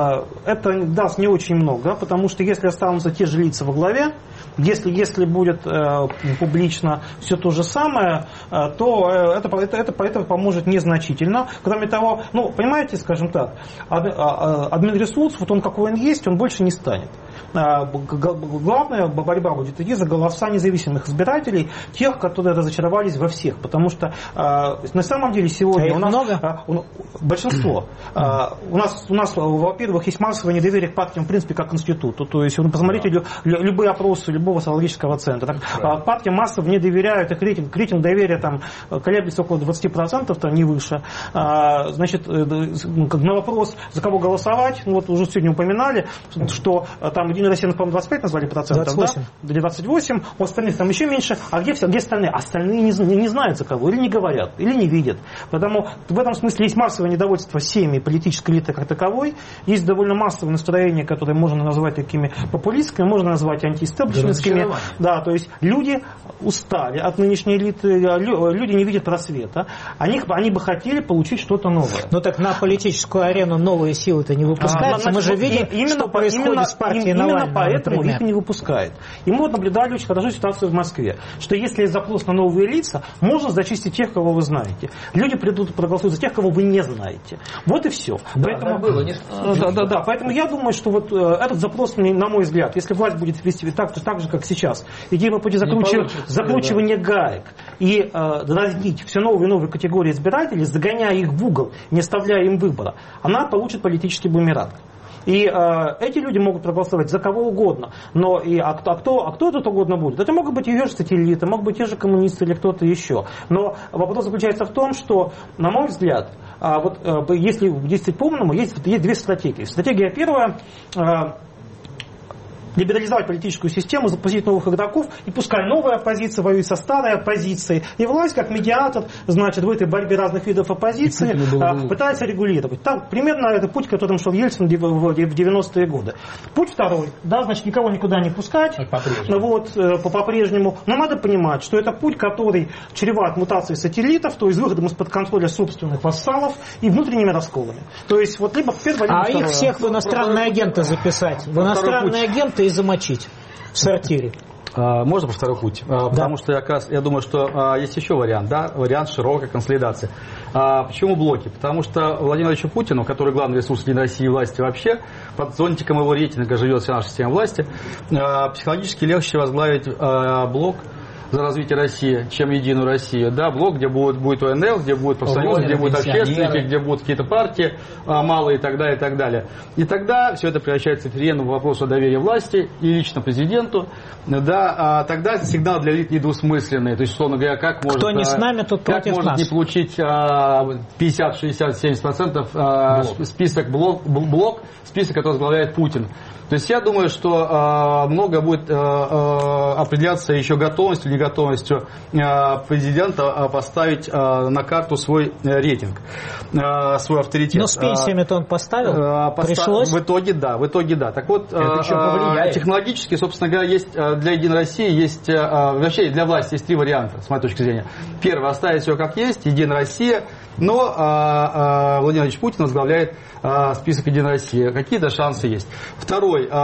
это даст не очень много, потому что если останутся те же лица во главе, Если, если будет э, публично все то же самое, э, то это, это, это, это поможет незначительно. Кроме того, ну, понимаете, скажем так, ад, а, админресурс, вот он какой он есть, он больше не станет. А, главная борьба будет идти за голоса независимых избирателей, тех, которые разочаровались во всех. Потому что а, на самом деле сегодня а у нас много? А, у, большинство. А, у нас, у нас, во-первых, есть массовое недоверие к партиям, в принципе, как к институту. То есть, вы посмотрите лю, любые опросы любого социологического центра. Так, партии массово не доверяют, их рейтинг, рейтинг доверия там колеблется около двадцать процентов, там, не выше. А, значит, на вопрос, за кого голосовать, ну, вот уже сегодня упоминали, что там Единая Россия, по-моему, двадцать пять назвали процентов, двадцать восемь. Да? двадцать восемь, у остальных там еще меньше. А где все, где остальные? Остальные не, не, не знают за кого, или не говорят, или не видят. Потому в этом смысле есть массовое недовольство всеми политической элитой как таковой, есть довольно массовое настроение, которое можно назвать такими популистскими, можно назвать антиэстеблишментскими. Да, то есть люди устали от нынешней элиты, люди не видят просвета, они, они бы хотели получить что-то новое. Ну так на политическую арену новые силы-то не выпускаются. А, мы же видим, именно, что происходит именно, с партией именно Навального, поэтому например. их не выпускают. И мы вот наблюдали очень хорошо ситуацию в Москве, что если есть запрос на новые лица, можно зачистить тех, кого вы знаете. Люди придут проголосуют за тех, кого вы не знаете. Вот и все. Да, поэтому, было, не... да, да, да, поэтому я думаю, что вот этот запрос, на мой взгляд, если власть будет вести так, так же, как сейчас, идти по пути закручивания, закручивания да. гаек и э, раздить все новые и новые категории избирателей, загоняя их в угол, не оставляя им выбора, она получит политический бумеранг. И э, эти люди могут проголосовать за кого угодно. Но и, а, кто, а, кто, а кто тут угодно будет? Это могут быть ее же сателлиты, могут быть те же коммунисты или кто-то еще. Но вопрос заключается в том, что, на мой взгляд, э, вот, э, если действовать по-умному, есть, есть две стратегии. Стратегия первая э, либерализовать политическую систему, запустить новых игроков, и пускай новая оппозиция воюет со старой оппозицией. И власть, как медиатор, значит, в этой борьбе разных видов оппозиции а, пытается регулировать. Так, примерно это путь, которым шел Ельцин в девяностые годы. Путь второй, да, значит, никого никуда не пускать, по-прежнему. Вот, по-прежнему. Но надо понимать, что это путь, который чреват мутацией сателлитов, то есть выходом из-под контроля собственных вассалов и внутренними расколами. То есть, вот либо первое, либо А второе. их всех в иностранные агенты записать, в иностранные агенты и замочить в сортире. Можно про второй путь? Да. Потому что я, как раз, я думаю, что а, есть еще вариант, да, вариант широкой консолидации. А, почему блоки? Потому что Владимиру Владимировичу Путину, который главный ресурс Единой России и власти вообще, под зонтиком его рейтинга живет вся наша система власти, а, психологически легче возглавить а, блок за развитие России, чем Единую Россию. Да, блок, где будет, будет ОНЛ, где будут профсоюзы, где будут общественники, где будут какие-то партии а, малые и так далее, и так далее. И тогда все это превращается в референдум по вопросу доверия власти и лично президенту. Да, а, тогда сигнал для элит недвусмысленный. То есть, условно говоря, как может, Кто не с нами, тот как против может нас. не получить а, пятьдесят, шестьдесят, семьдесят процентов а, список блок, блок, список, который возглавляет Путин. То есть я думаю, что э, много будет э, э, определяться еще готовностью или неготовностью э, президента э, поставить э, на карту свой э, рейтинг, э, свой авторитет. Но с пенсиями-то он поставил? Э, поста- Пришлось? В итоге да, в итоге да. Так вот, э, технологически, собственно говоря, есть для Единой России, есть э, вообще для власти есть три варианта, с моей точки зрения. Первый, оставить все как есть, Единая Россия, но э, э, Владимир Владимирович Путин возглавляет э, список Единой России. Какие-то шансы есть. Второй, э,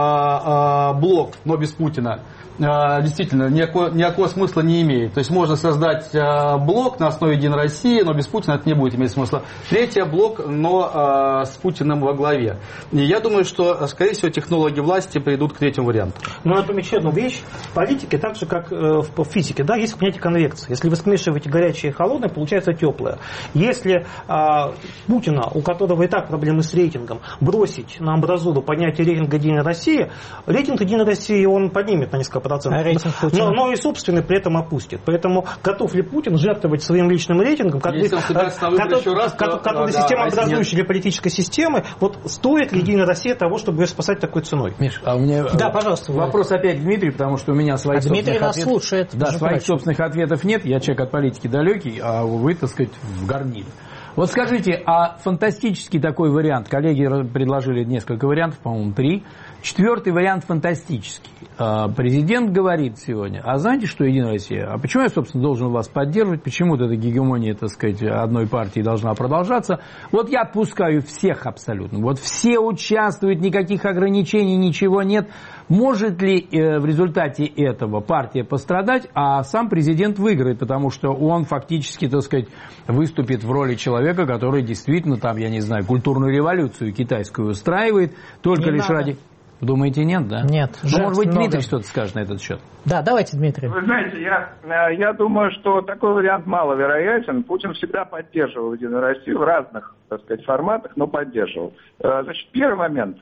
э, блок, но без Путина, э, действительно никакого, никакого смысла не имеет. То есть можно создать э, блок на основе Единой России, но без Путина это не будет иметь смысла. Третий блок, но э, с Путиным во главе. И я думаю, что, скорее всего, технологи власти придут к третьему варианту. Но надо помечать одну вещь. В политике, так же как э, в физике, да, есть понятие конвекции. Если вы смешиваете горячее и холодное, получается теплое. Если э, Путина, у которого и так проблемы с рейтингом, бросить на амбразуру поднятие рейтинга Единой России, рейтинг Единой России он поднимет на несколько процентов. А но, но и собственный при этом опустит. Поэтому готов ли Путин жертвовать своим личным рейтингом, как, если вы, который, еще раз, как, как, как да, системообразующей для политической системы, вот стоит ли Единая Россия того, чтобы ее спасать такой ценой? Миш, а у меня да, пожалуйста, вопрос опять к Дмитрию, потому что у меня своих а Дмитрий нас ответ... слушает. Да, своих прочим. собственных ответов нет. Я человек от политики далекий, а вы, так сказать, в гарнире. Вот скажите, а фантастический такой вариант, коллеги предложили несколько вариантов, по-моему, три. Четвертый вариант фантастический. Президент говорит сегодня, а знаете что, Единая Россия, а почему я, собственно, должен вас поддерживать, почему эта гегемония, так сказать, одной партии должна продолжаться? Вот я отпускаю всех абсолютно, вот все участвуют, никаких ограничений, ничего нет. Может ли в результате этого партия пострадать, а сам президент выиграет, потому что он фактически, так сказать, выступит в роли человека, который действительно там, я не знаю, культурную революцию китайскую устраивает, только не лишь надо. ради... Думаете, нет, да? Нет. Ну, может быть, много. Дмитрий что-то скажет на этот счет. Да, давайте, Дмитрий. Вы знаете, я, я думаю, что такой вариант маловероятен. Путин всегда поддерживал Единую Россию в разных, так сказать, форматах, но поддерживал. Значит, первый момент.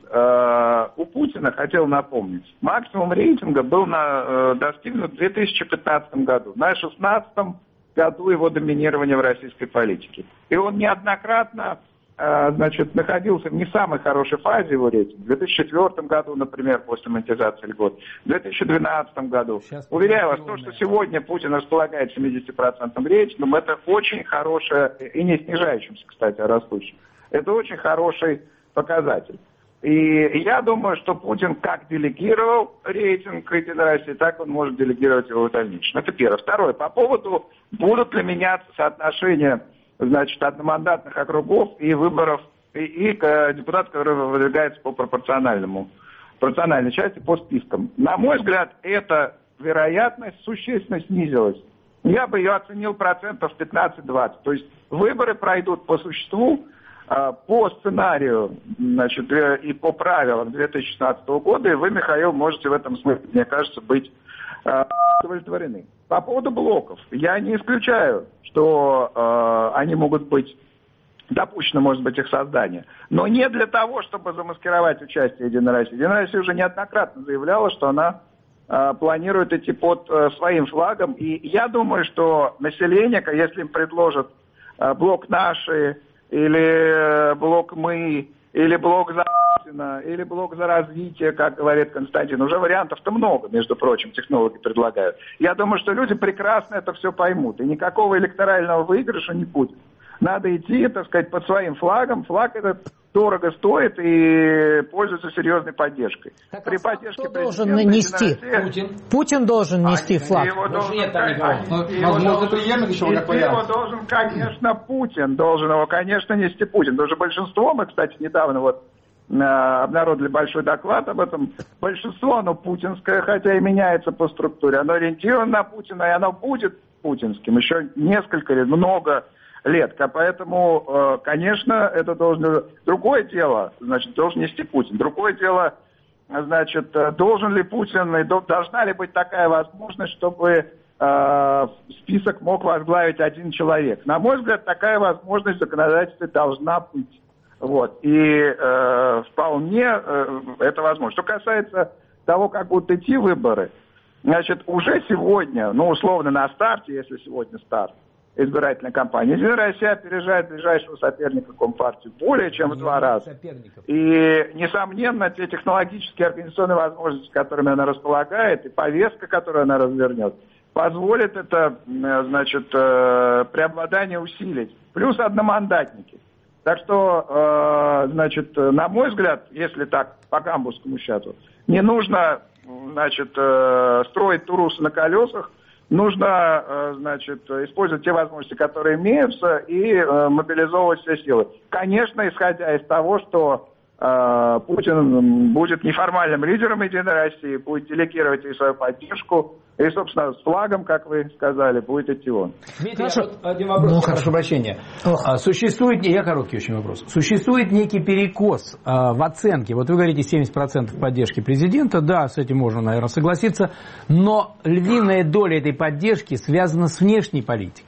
У Путина, хотел напомнить, максимум рейтинга был на, достигнут в две тысячи пятнадцатом году. На две тысячи шестнадцатом году его доминирования в российской политике. И он неоднократно значит, находился в не самой хорошей фазе его рейтинга. В две тысячи четвёртом году, например, после монетизации льгот. В две тысячи двенадцатом году. Сейчас Уверяю вас, то, что сегодня Путин располагает семидесятипроцентным рейтингом, это очень хорошее, и не снижающимся, кстати, а растущим. Это очень хороший показатель. И я думаю, что Путин как делегировал рейтинг Единой России, так он может делегировать его в дальнейшем. Это первое. Второе. По поводу, будут ли меняться соотношения, значит, одномандатных округов и выборов, и, и депутатов, которые выдвигаются по пропорциональному, пропорциональной части, по спискам. На мой взгляд, эта вероятность существенно снизилась. Я бы ее оценил процентов пятнадцать-двадцать. То есть выборы пройдут по существу, по сценарию, значит, и по правилам две тысячи шестнадцатого года, и вы, Михаил, можете в этом смысле, мне кажется, быть удовлетворены. По поводу блоков. Я не исключаю, что э, они могут быть допущено, может быть, их создание. Но не для того, чтобы замаскировать участие Единой России. Единая Россия уже неоднократно заявляла, что она э, планирует идти под э, своим флагом. И я думаю, что население, если им предложат э, блок «Наши», или э, блок «Мы», или блок «За», или блок «За развитие», как говорит Константин. Уже вариантов-то много, между прочим, технологи предлагают. Я думаю, что люди прекрасно это все поймут. И никакого электорального выигрыша не будет. Надо идти, так сказать, под своим флагом. Флаг этот дорого стоит и пользуется серьезной поддержкой. Так, При а поддержке кто должен нести? Путин. Путин должен нести а, флаг. Его должен, нет, возможно, преемник еще как Его должен, конечно, Путин. Должен его, конечно, нести Путин. Даже большинство, мы, кстати, недавно вот обнародовали большой доклад об этом. Большинство, оно путинское, хотя и меняется по структуре. Оно ориентировано на Путина, и оно будет путинским еще несколько лет, много лет. Поэтому, конечно, это должно... Другое дело, значит, должен нести Путин. Другое дело, значит, должен ли Путин, и должна ли быть такая возможность, чтобы список мог возглавить один человек. На мой взгляд, такая возможность в законодательстве должна быть. Вот. И э, вполне э, это возможно. Что касается того, как будут идти выборы, значит, уже сегодня, ну, условно, на старте, если сегодня старт избирательной кампании, Единая Россия опережает ближайшего соперника Компартию более чем в два раза. И, несомненно, те технологические и организационные возможности, которыми она располагает, и повестка, которую она развернет, позволит это, значит, э, преобладание усилить. Плюс одномандатники. Так что, э, значит, на мой взгляд, если так, по гамбургскому счету, не нужно, значит, э, строить турусы на колесах, нужно, э, значит, использовать те возможности, которые имеются, и э, мобилизовывать все силы. Конечно, исходя из того, что э, Путин будет неформальным лидером Единой России, будет делегировать ей свою поддержку, и, собственно, с флагом, как вы сказали, будет идти он. Дмитрий, хорошо. Вот один вопрос, ну, прошу прощения. Ох. Существует, я короткий очень вопрос. Существует некий перекос а, в оценке. Вот вы говорите семьдесят процентов поддержки президента. Да, с этим можно, наверное, согласиться. Но львиная доля этой поддержки связана с внешней политикой.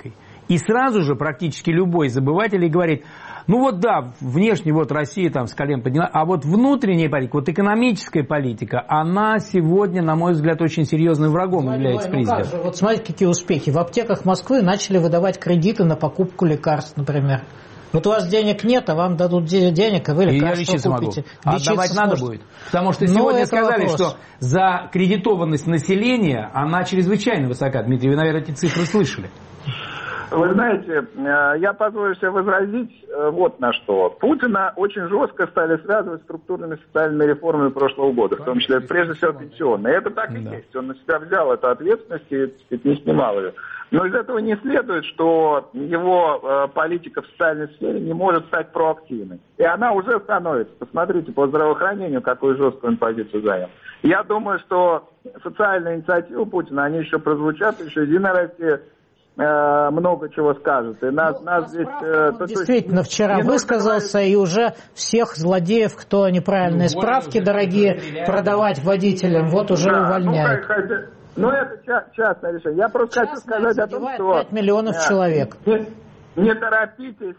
И сразу же практически любой из обывателей говорит, ну вот да, внешне вот Россия там с колен подняла, а вот внутренняя политика, вот экономическая политика, она сегодня, на мой взгляд, очень серьезным врагом Владимир, является президентом. Ну как же, вот смотрите, какие успехи. В аптеках Москвы начали выдавать кредиты на покупку лекарств, например. Вот у вас денег нет, а вам дадут денег, а вы лекарства купите. А отдавать надо будет. Потому что сегодня сказали, вопрос. Что за кредитованность населения, она чрезвычайно высока. Дмитрий, вы, наверное, эти цифры слышали. Вы знаете, я позволю себе возразить вот на что. Путина очень жестко стали связывать с структурными социальными реформами прошлого года, в том числе, прежде всего, пенсионные. Это так и да. есть. Он на себя взял эту ответственность и, так сказать, не снимал ее. Но из этого не следует, что его э, политика в социальной сфере не может стать проактивной. И она уже становится. Посмотрите, по здравоохранению, какую жесткую он позицию занял. Я думаю, что социальные инициативы Путина, они еще прозвучат, еще Единая Россия э, много чего скажет. И нас, ну, нас здесь... Э, то, действительно, вчера не высказался, нужно... и уже всех злодеев, кто неправильные ну, справки дорогие продавать водителям, вот уже да, увольняют. Ну, хотя... Ну, это частное решение. Я просто Частное хочу сказать о том, что... пять миллионов э, человек. Не, не торопитесь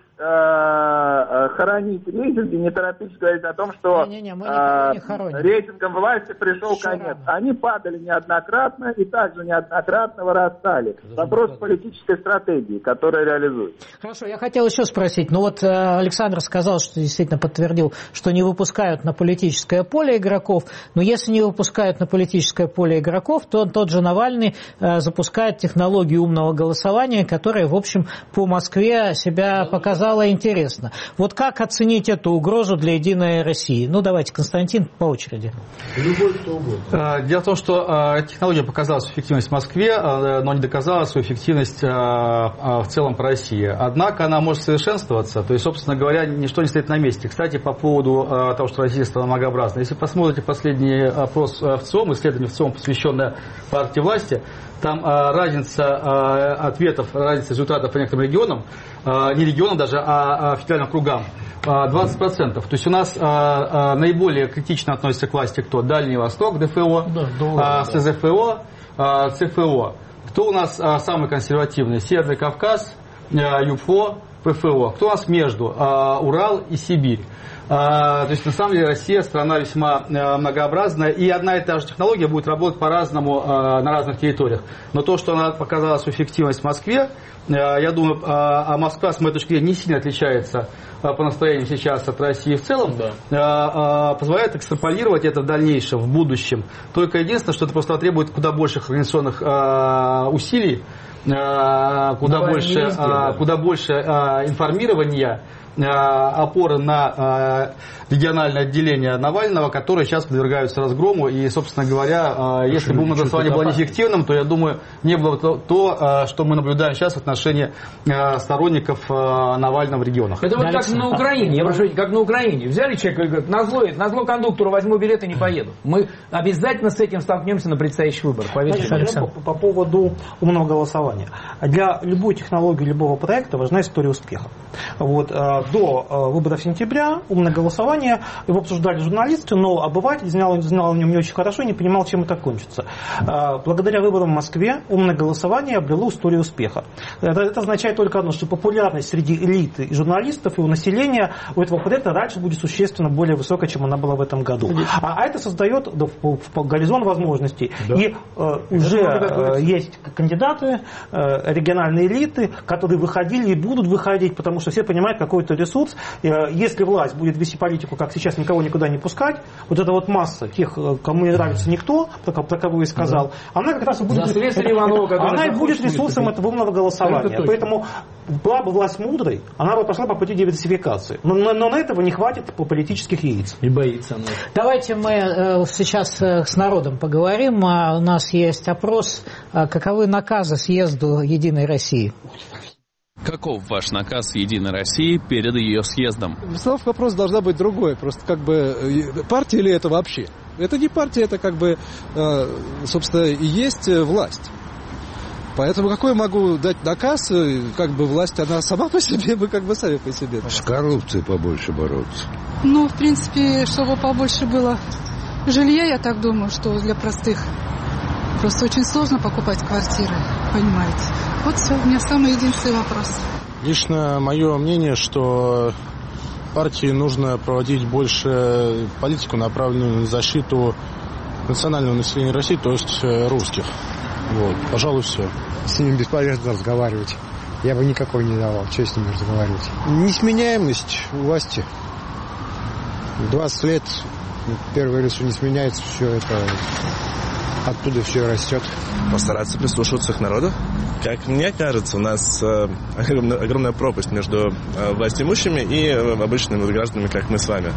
э, хоронить рейтинги, не торопитесь говорить о том, что не, не, не, мы э, не рейтингам власти пришел Еще конец. Рано. Они падали неоднократно и также неоднократно вырастали. Вопрос политической стратегии, которая реализуется. Хорошо, я хотел еще спросить. Ну вот Александр сказал, что действительно подтвердил, что не выпускают на политическое поле игроков. Но если не выпускают на политическое поле игроков, то тот же Навальный э, запускает технологию умного голосования, которая, в общем, по Москве себя показала интересно. Вот как оценить эту угрозу для Единой России? Ну, давайте, Константин, по очереди. Любой, кто угодно. Дело в том, что технология показала свою эффективность в Москве, но не доказала свою эффективность в целом по России. Однако она может совершенствоваться, то есть, собственно говоря, ничто не стоит на месте. Кстати, по поводу того, что Россия стала многообразной. Если посмотрите последний опрос в ЦИОМ, исследование в ЦИОМ, посвященное партии власти, там а, разница а, ответов, разница результатов по некоторым регионам, а, не регионам даже, а, а федеральным кругам, а, двадцать процентов. То есть у нас а, а, наиболее критично относится к власти кто? Дальний Восток, ДФО, да, а, СЗФО, а, ЦФО. Кто у нас а, самый консервативный? Северный Кавказ, а, ЮФО, ПФО. Кто у нас между? А, Урал и Сибирь. То есть, на самом деле, Россия страна весьма многообразная, и одна и та же технология будет работать по-разному на разных территориях. Но то, что она показала свою эффективность в Москве, я думаю, а Москва, с моей точки зрения, не сильно отличается по настроению сейчас от России в целом, да. позволяет экстраполировать это в дальнейшем, в будущем. Только единственное, что это просто требует куда больших организационных усилий, куда больше, куда больше информирования, опоры на региональное отделение Навального, которые сейчас подвергаются разгрому. И, собственно говоря, если бы умное голосование было неэффективным, то, я думаю, не было бы то, что мы наблюдаем сейчас в отношении сторонников Навального в регионах. Это вот как на Украине, я прошу, как на Украине. Взяли человека и говорят, на зло, на зло кондуктору возьму билет и не поеду. Мы обязательно с этим столкнемся на предстоящих выборах. Поверьте, по, по поводу умного голосования. Для любой технологии, любого проекта важна история успеха. Вот, до выборов сентября умное голосование его обсуждали журналисты, но обыватель знал, знал о нем не очень хорошо и не понимал, чем это кончится. Благодаря выборам в Москве умное голосование обрело историю успеха. Это, это означает только одно, что популярность среди элиты и журналистов, и у населения у этого проекта раньше будет существенно более высокая, чем она была в этом году. А, а это создает да, в, в горизонт возможностей. Да. И э, уже э, есть кандидаты, э, региональные элиты, которые выходили и будут выходить, потому что все понимают какой-то ресурс. Э, если власть будет вести политику, как сейчас, никого никуда не пускать, вот эта вот масса тех, кому не нравится никто, про, про кого я сказал, да. она как раз и будет, Иванова, она и будет ресурсом этого умного голосования. Это Поэтому была бы власть мудрой, она бы пошла по пути диверсификации. Но, но, но на этого не хватит по политических яиц. И боится она. Давайте мы э, сейчас э, с народом поговорим. А у нас есть опрос, э, каковы наказы съезду Единой России. Каков ваш наказ Единой России перед ее съездом? Безусловно, вопрос должна быть другой. Просто как бы партия или это вообще? Это не партия, это как бы, собственно, и есть власть. Поэтому какой могу дать наказ, как бы власть, она сама по себе, мы как бы сами по себе. С коррупцией побольше бороться. Ну, в принципе, чтобы побольше было жилья, я так думаю, что для простых Просто очень сложно покупать квартиры, понимаете. Вот все, у меня самый единственный вопрос. Лично мое мнение, что партии нужно проводить больше политику, направленную на защиту национального населения России, то есть русских. Вот, пожалуй, все. С ними бесполезно разговаривать. Я бы никакой не давал. Что с ними разговаривать? Несменяемость власти. двадцать лет первое лицо не сменяется, все это оттуда все растет. Постараться прислушиваться к народу. Как мне кажется, у нас э, огромная, огромная пропасть между э, властимущими и э, обычными гражданами, как мы с вами.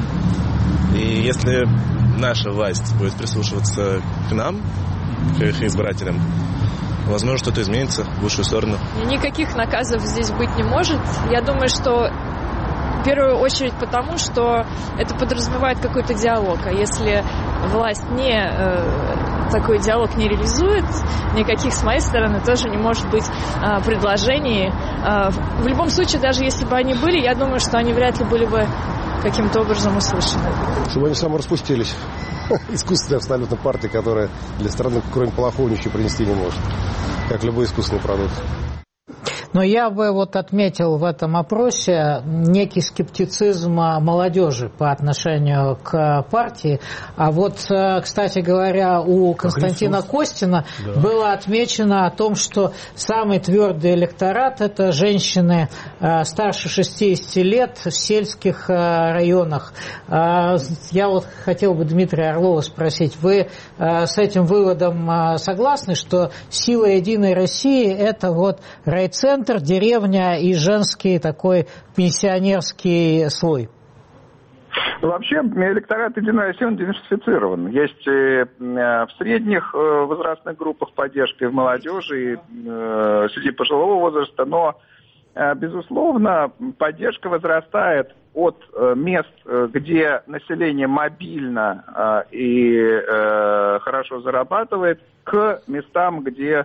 И если наша власть будет прислушиваться к нам, к их избирателям, возможно, что-то изменится в лучшую сторону. Никаких наказов здесь быть не может. Я думаю, что в первую очередь потому, что это подразумевает какой-то диалог. А если власть не э, такой диалог не реализует, никаких с моей стороны тоже не может быть э, предложений. Э, в любом случае, даже если бы они были, я думаю, что они вряд ли были бы каким-то образом услышаны. Чтобы они самораспустились. Искусственная абсолютно партия, которая для страны кроме плохого ничего принести не может. Как любой искусственный продукт. Но я бы вот отметил в этом опросе некий скептицизм молодежи по отношению к партии. А вот, кстати говоря, у Константина Костина да. было отмечено о том, что самый твердый электорат – это женщины старше шестидесяти лет в сельских районах. Я вот хотел бы Дмитрия Орлова спросить, вы с этим выводом согласны, что сила «Единой России» – это вот райцентр, деревня и женский такой пенсионерский слой? Вообще, электорат «Единой России» он диверсифицирован. Есть и в средних возрастных группах поддержка, и в молодежи, и среди пожилого возраста, но, безусловно, поддержка возрастает от мест, где население мобильно и хорошо зарабатывает, к местам, где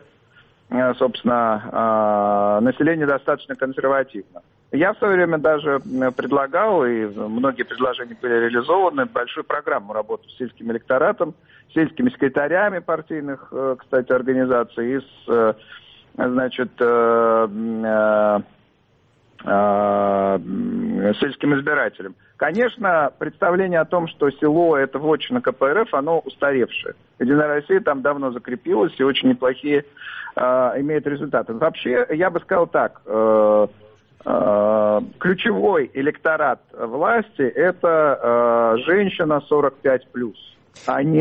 собственно, население достаточно консервативно. Я в свое время даже предлагал, и многие предложения были реализованы, большую программу работы с сельским электоратом, сельскими секретарями партийных, кстати, организаций, и с, значит, сельским избирателям. Конечно, представление о том, что село – это вотчина ка пэ эр эф, оно устаревшее. Единая Россия там давно закрепилась и очень неплохие э, имеет результаты. Вообще, я бы сказал так, э, э, ключевой электорат власти – это э, женщина сорок пять плюс. А не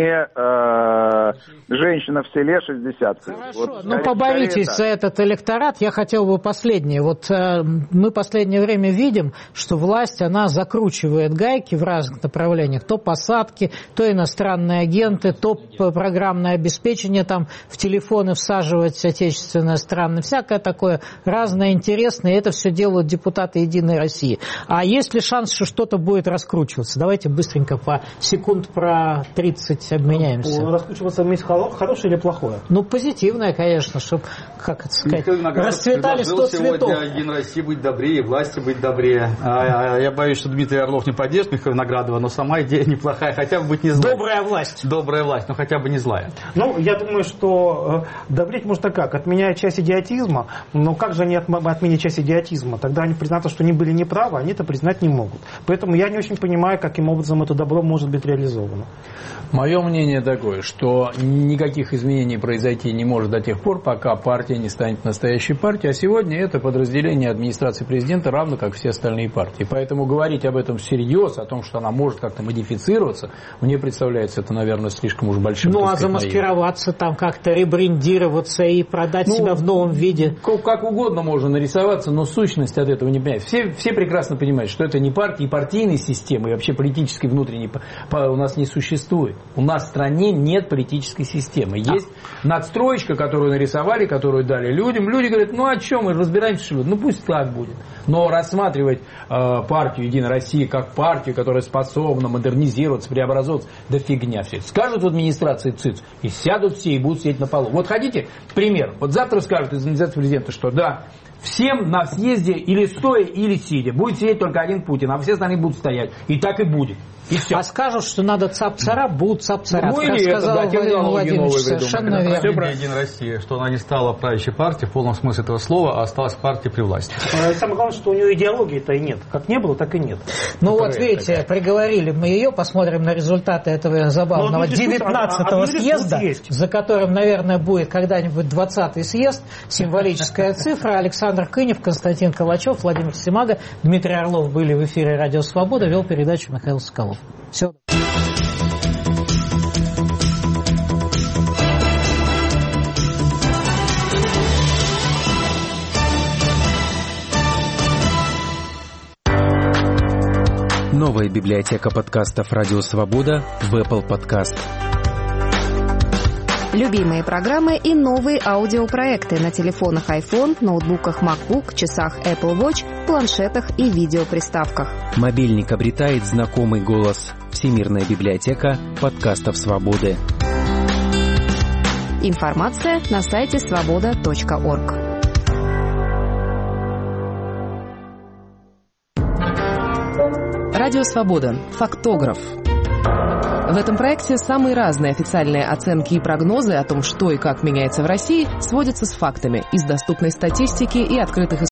э, женщина в селе шестьдесят. Хорошо, вот, но поборитесь за этот электорат. Я хотел бы последнее. Вот э, мы в последнее время видим, что власть, она закручивает гайки в разных направлениях. То посадки, то иностранные агенты, то программное обеспечение, там в телефоны всаживать отечественные страны. Всякое такое разное, интересное. И это все делают депутаты «Единой России». А есть ли шанс, что что-то будет раскручиваться? Давайте быстренько по секунд про тридцать обменяемся. Раскручиваться вместе хорошее или плохое? Ну, позитивное, конечно, чтобы, как это сказать, расцветали сто цветов. Сегодня «Единой России» быть добрее, власти быть добрее. А, я боюсь, что Дмитрий Орлов не поддержит Михаила Виноградова, но сама идея неплохая, хотя бы быть не злая. Добрая власть. Добрая власть, но хотя бы не злая. Ну, я думаю, что давлеть можно как? Отменяя часть идиотизма, но как же они отменят часть идиотизма? Тогда они признают, что они были неправы, они это признать не могут. Поэтому я не очень понимаю, каким образом это добро может быть реализовано. Мое мнение такое, что никаких изменений произойти не может до тех пор, пока партия не станет настоящей партией. А сегодня это подразделение администрации президента, равно как все остальные партии. Поэтому говорить об этом всерьез, о том, что она может как-то модифицироваться, мне представляется это, наверное, слишком уж большим. Ну, а замаскироваться там, как-то ребрендироваться и продать ну, себя в новом виде? Как угодно можно нарисоваться, но сущность от этого не понимает. Все, все прекрасно понимают, что это не партия, и партийной системы, и вообще политической внутренней у нас не существует. У нас в стране нет политической системы. Есть надстроечка, которую нарисовали, которую дали людям. Люди говорят, ну о чем мы разбираемся, что ли? Ну пусть так будет. Но рассматривать э, партию «Единая Россия» как партию, которая способна модернизироваться, преобразовываться, да фигня все. Скажут в администрации ЦИЦ, и сядут все, и будут сидеть на полу. Вот хотите пример? Вот завтра скажут из администрации президента, что да, всем на съезде или стоя, или сидя будет сидеть только один Путин, а все остальные будут стоять. И так и будет. А скажут, что надо цап-царап, будут цап-царап. Ну, как или сказал это, да, Владимир Владимирович, совершенно верно. Единая Россия, что она не стала правящей партией в полном смысле этого слова, а осталась партией при власти. Самое главное, что у нее идеологии-то и нет. Как не было, так и нет. Ну вот видите, такая. Приговорили мы ее, посмотрим на результаты этого забавного девятнадцатого съезда, за которым, наверное, будет когда-нибудь двадцатый съезд, символическая цифра. Александр Кынев, Константин Калачев, Владимир Семага, Дмитрий Орлов были в эфире «Радио Свобода», вел передачу Михаил Соколов. Все. Новая библиотека подкастов «Радио Свобода» в Apple Podcast. Любимые программы и новые аудиопроекты на телефонах iPhone, ноутбуках MacBook, часах Apple Watch, планшетах и видеоприставках. Мобильник обретает знакомый голос. Всемирная библиотека подкастов «Свободы». Информация на сайте свобода точка орг. Радио Свобода. Фактограф. В этом проекте самые разные официальные оценки и прогнозы о том, что и как меняется в России, сводятся с фактами из доступной статистики и открытых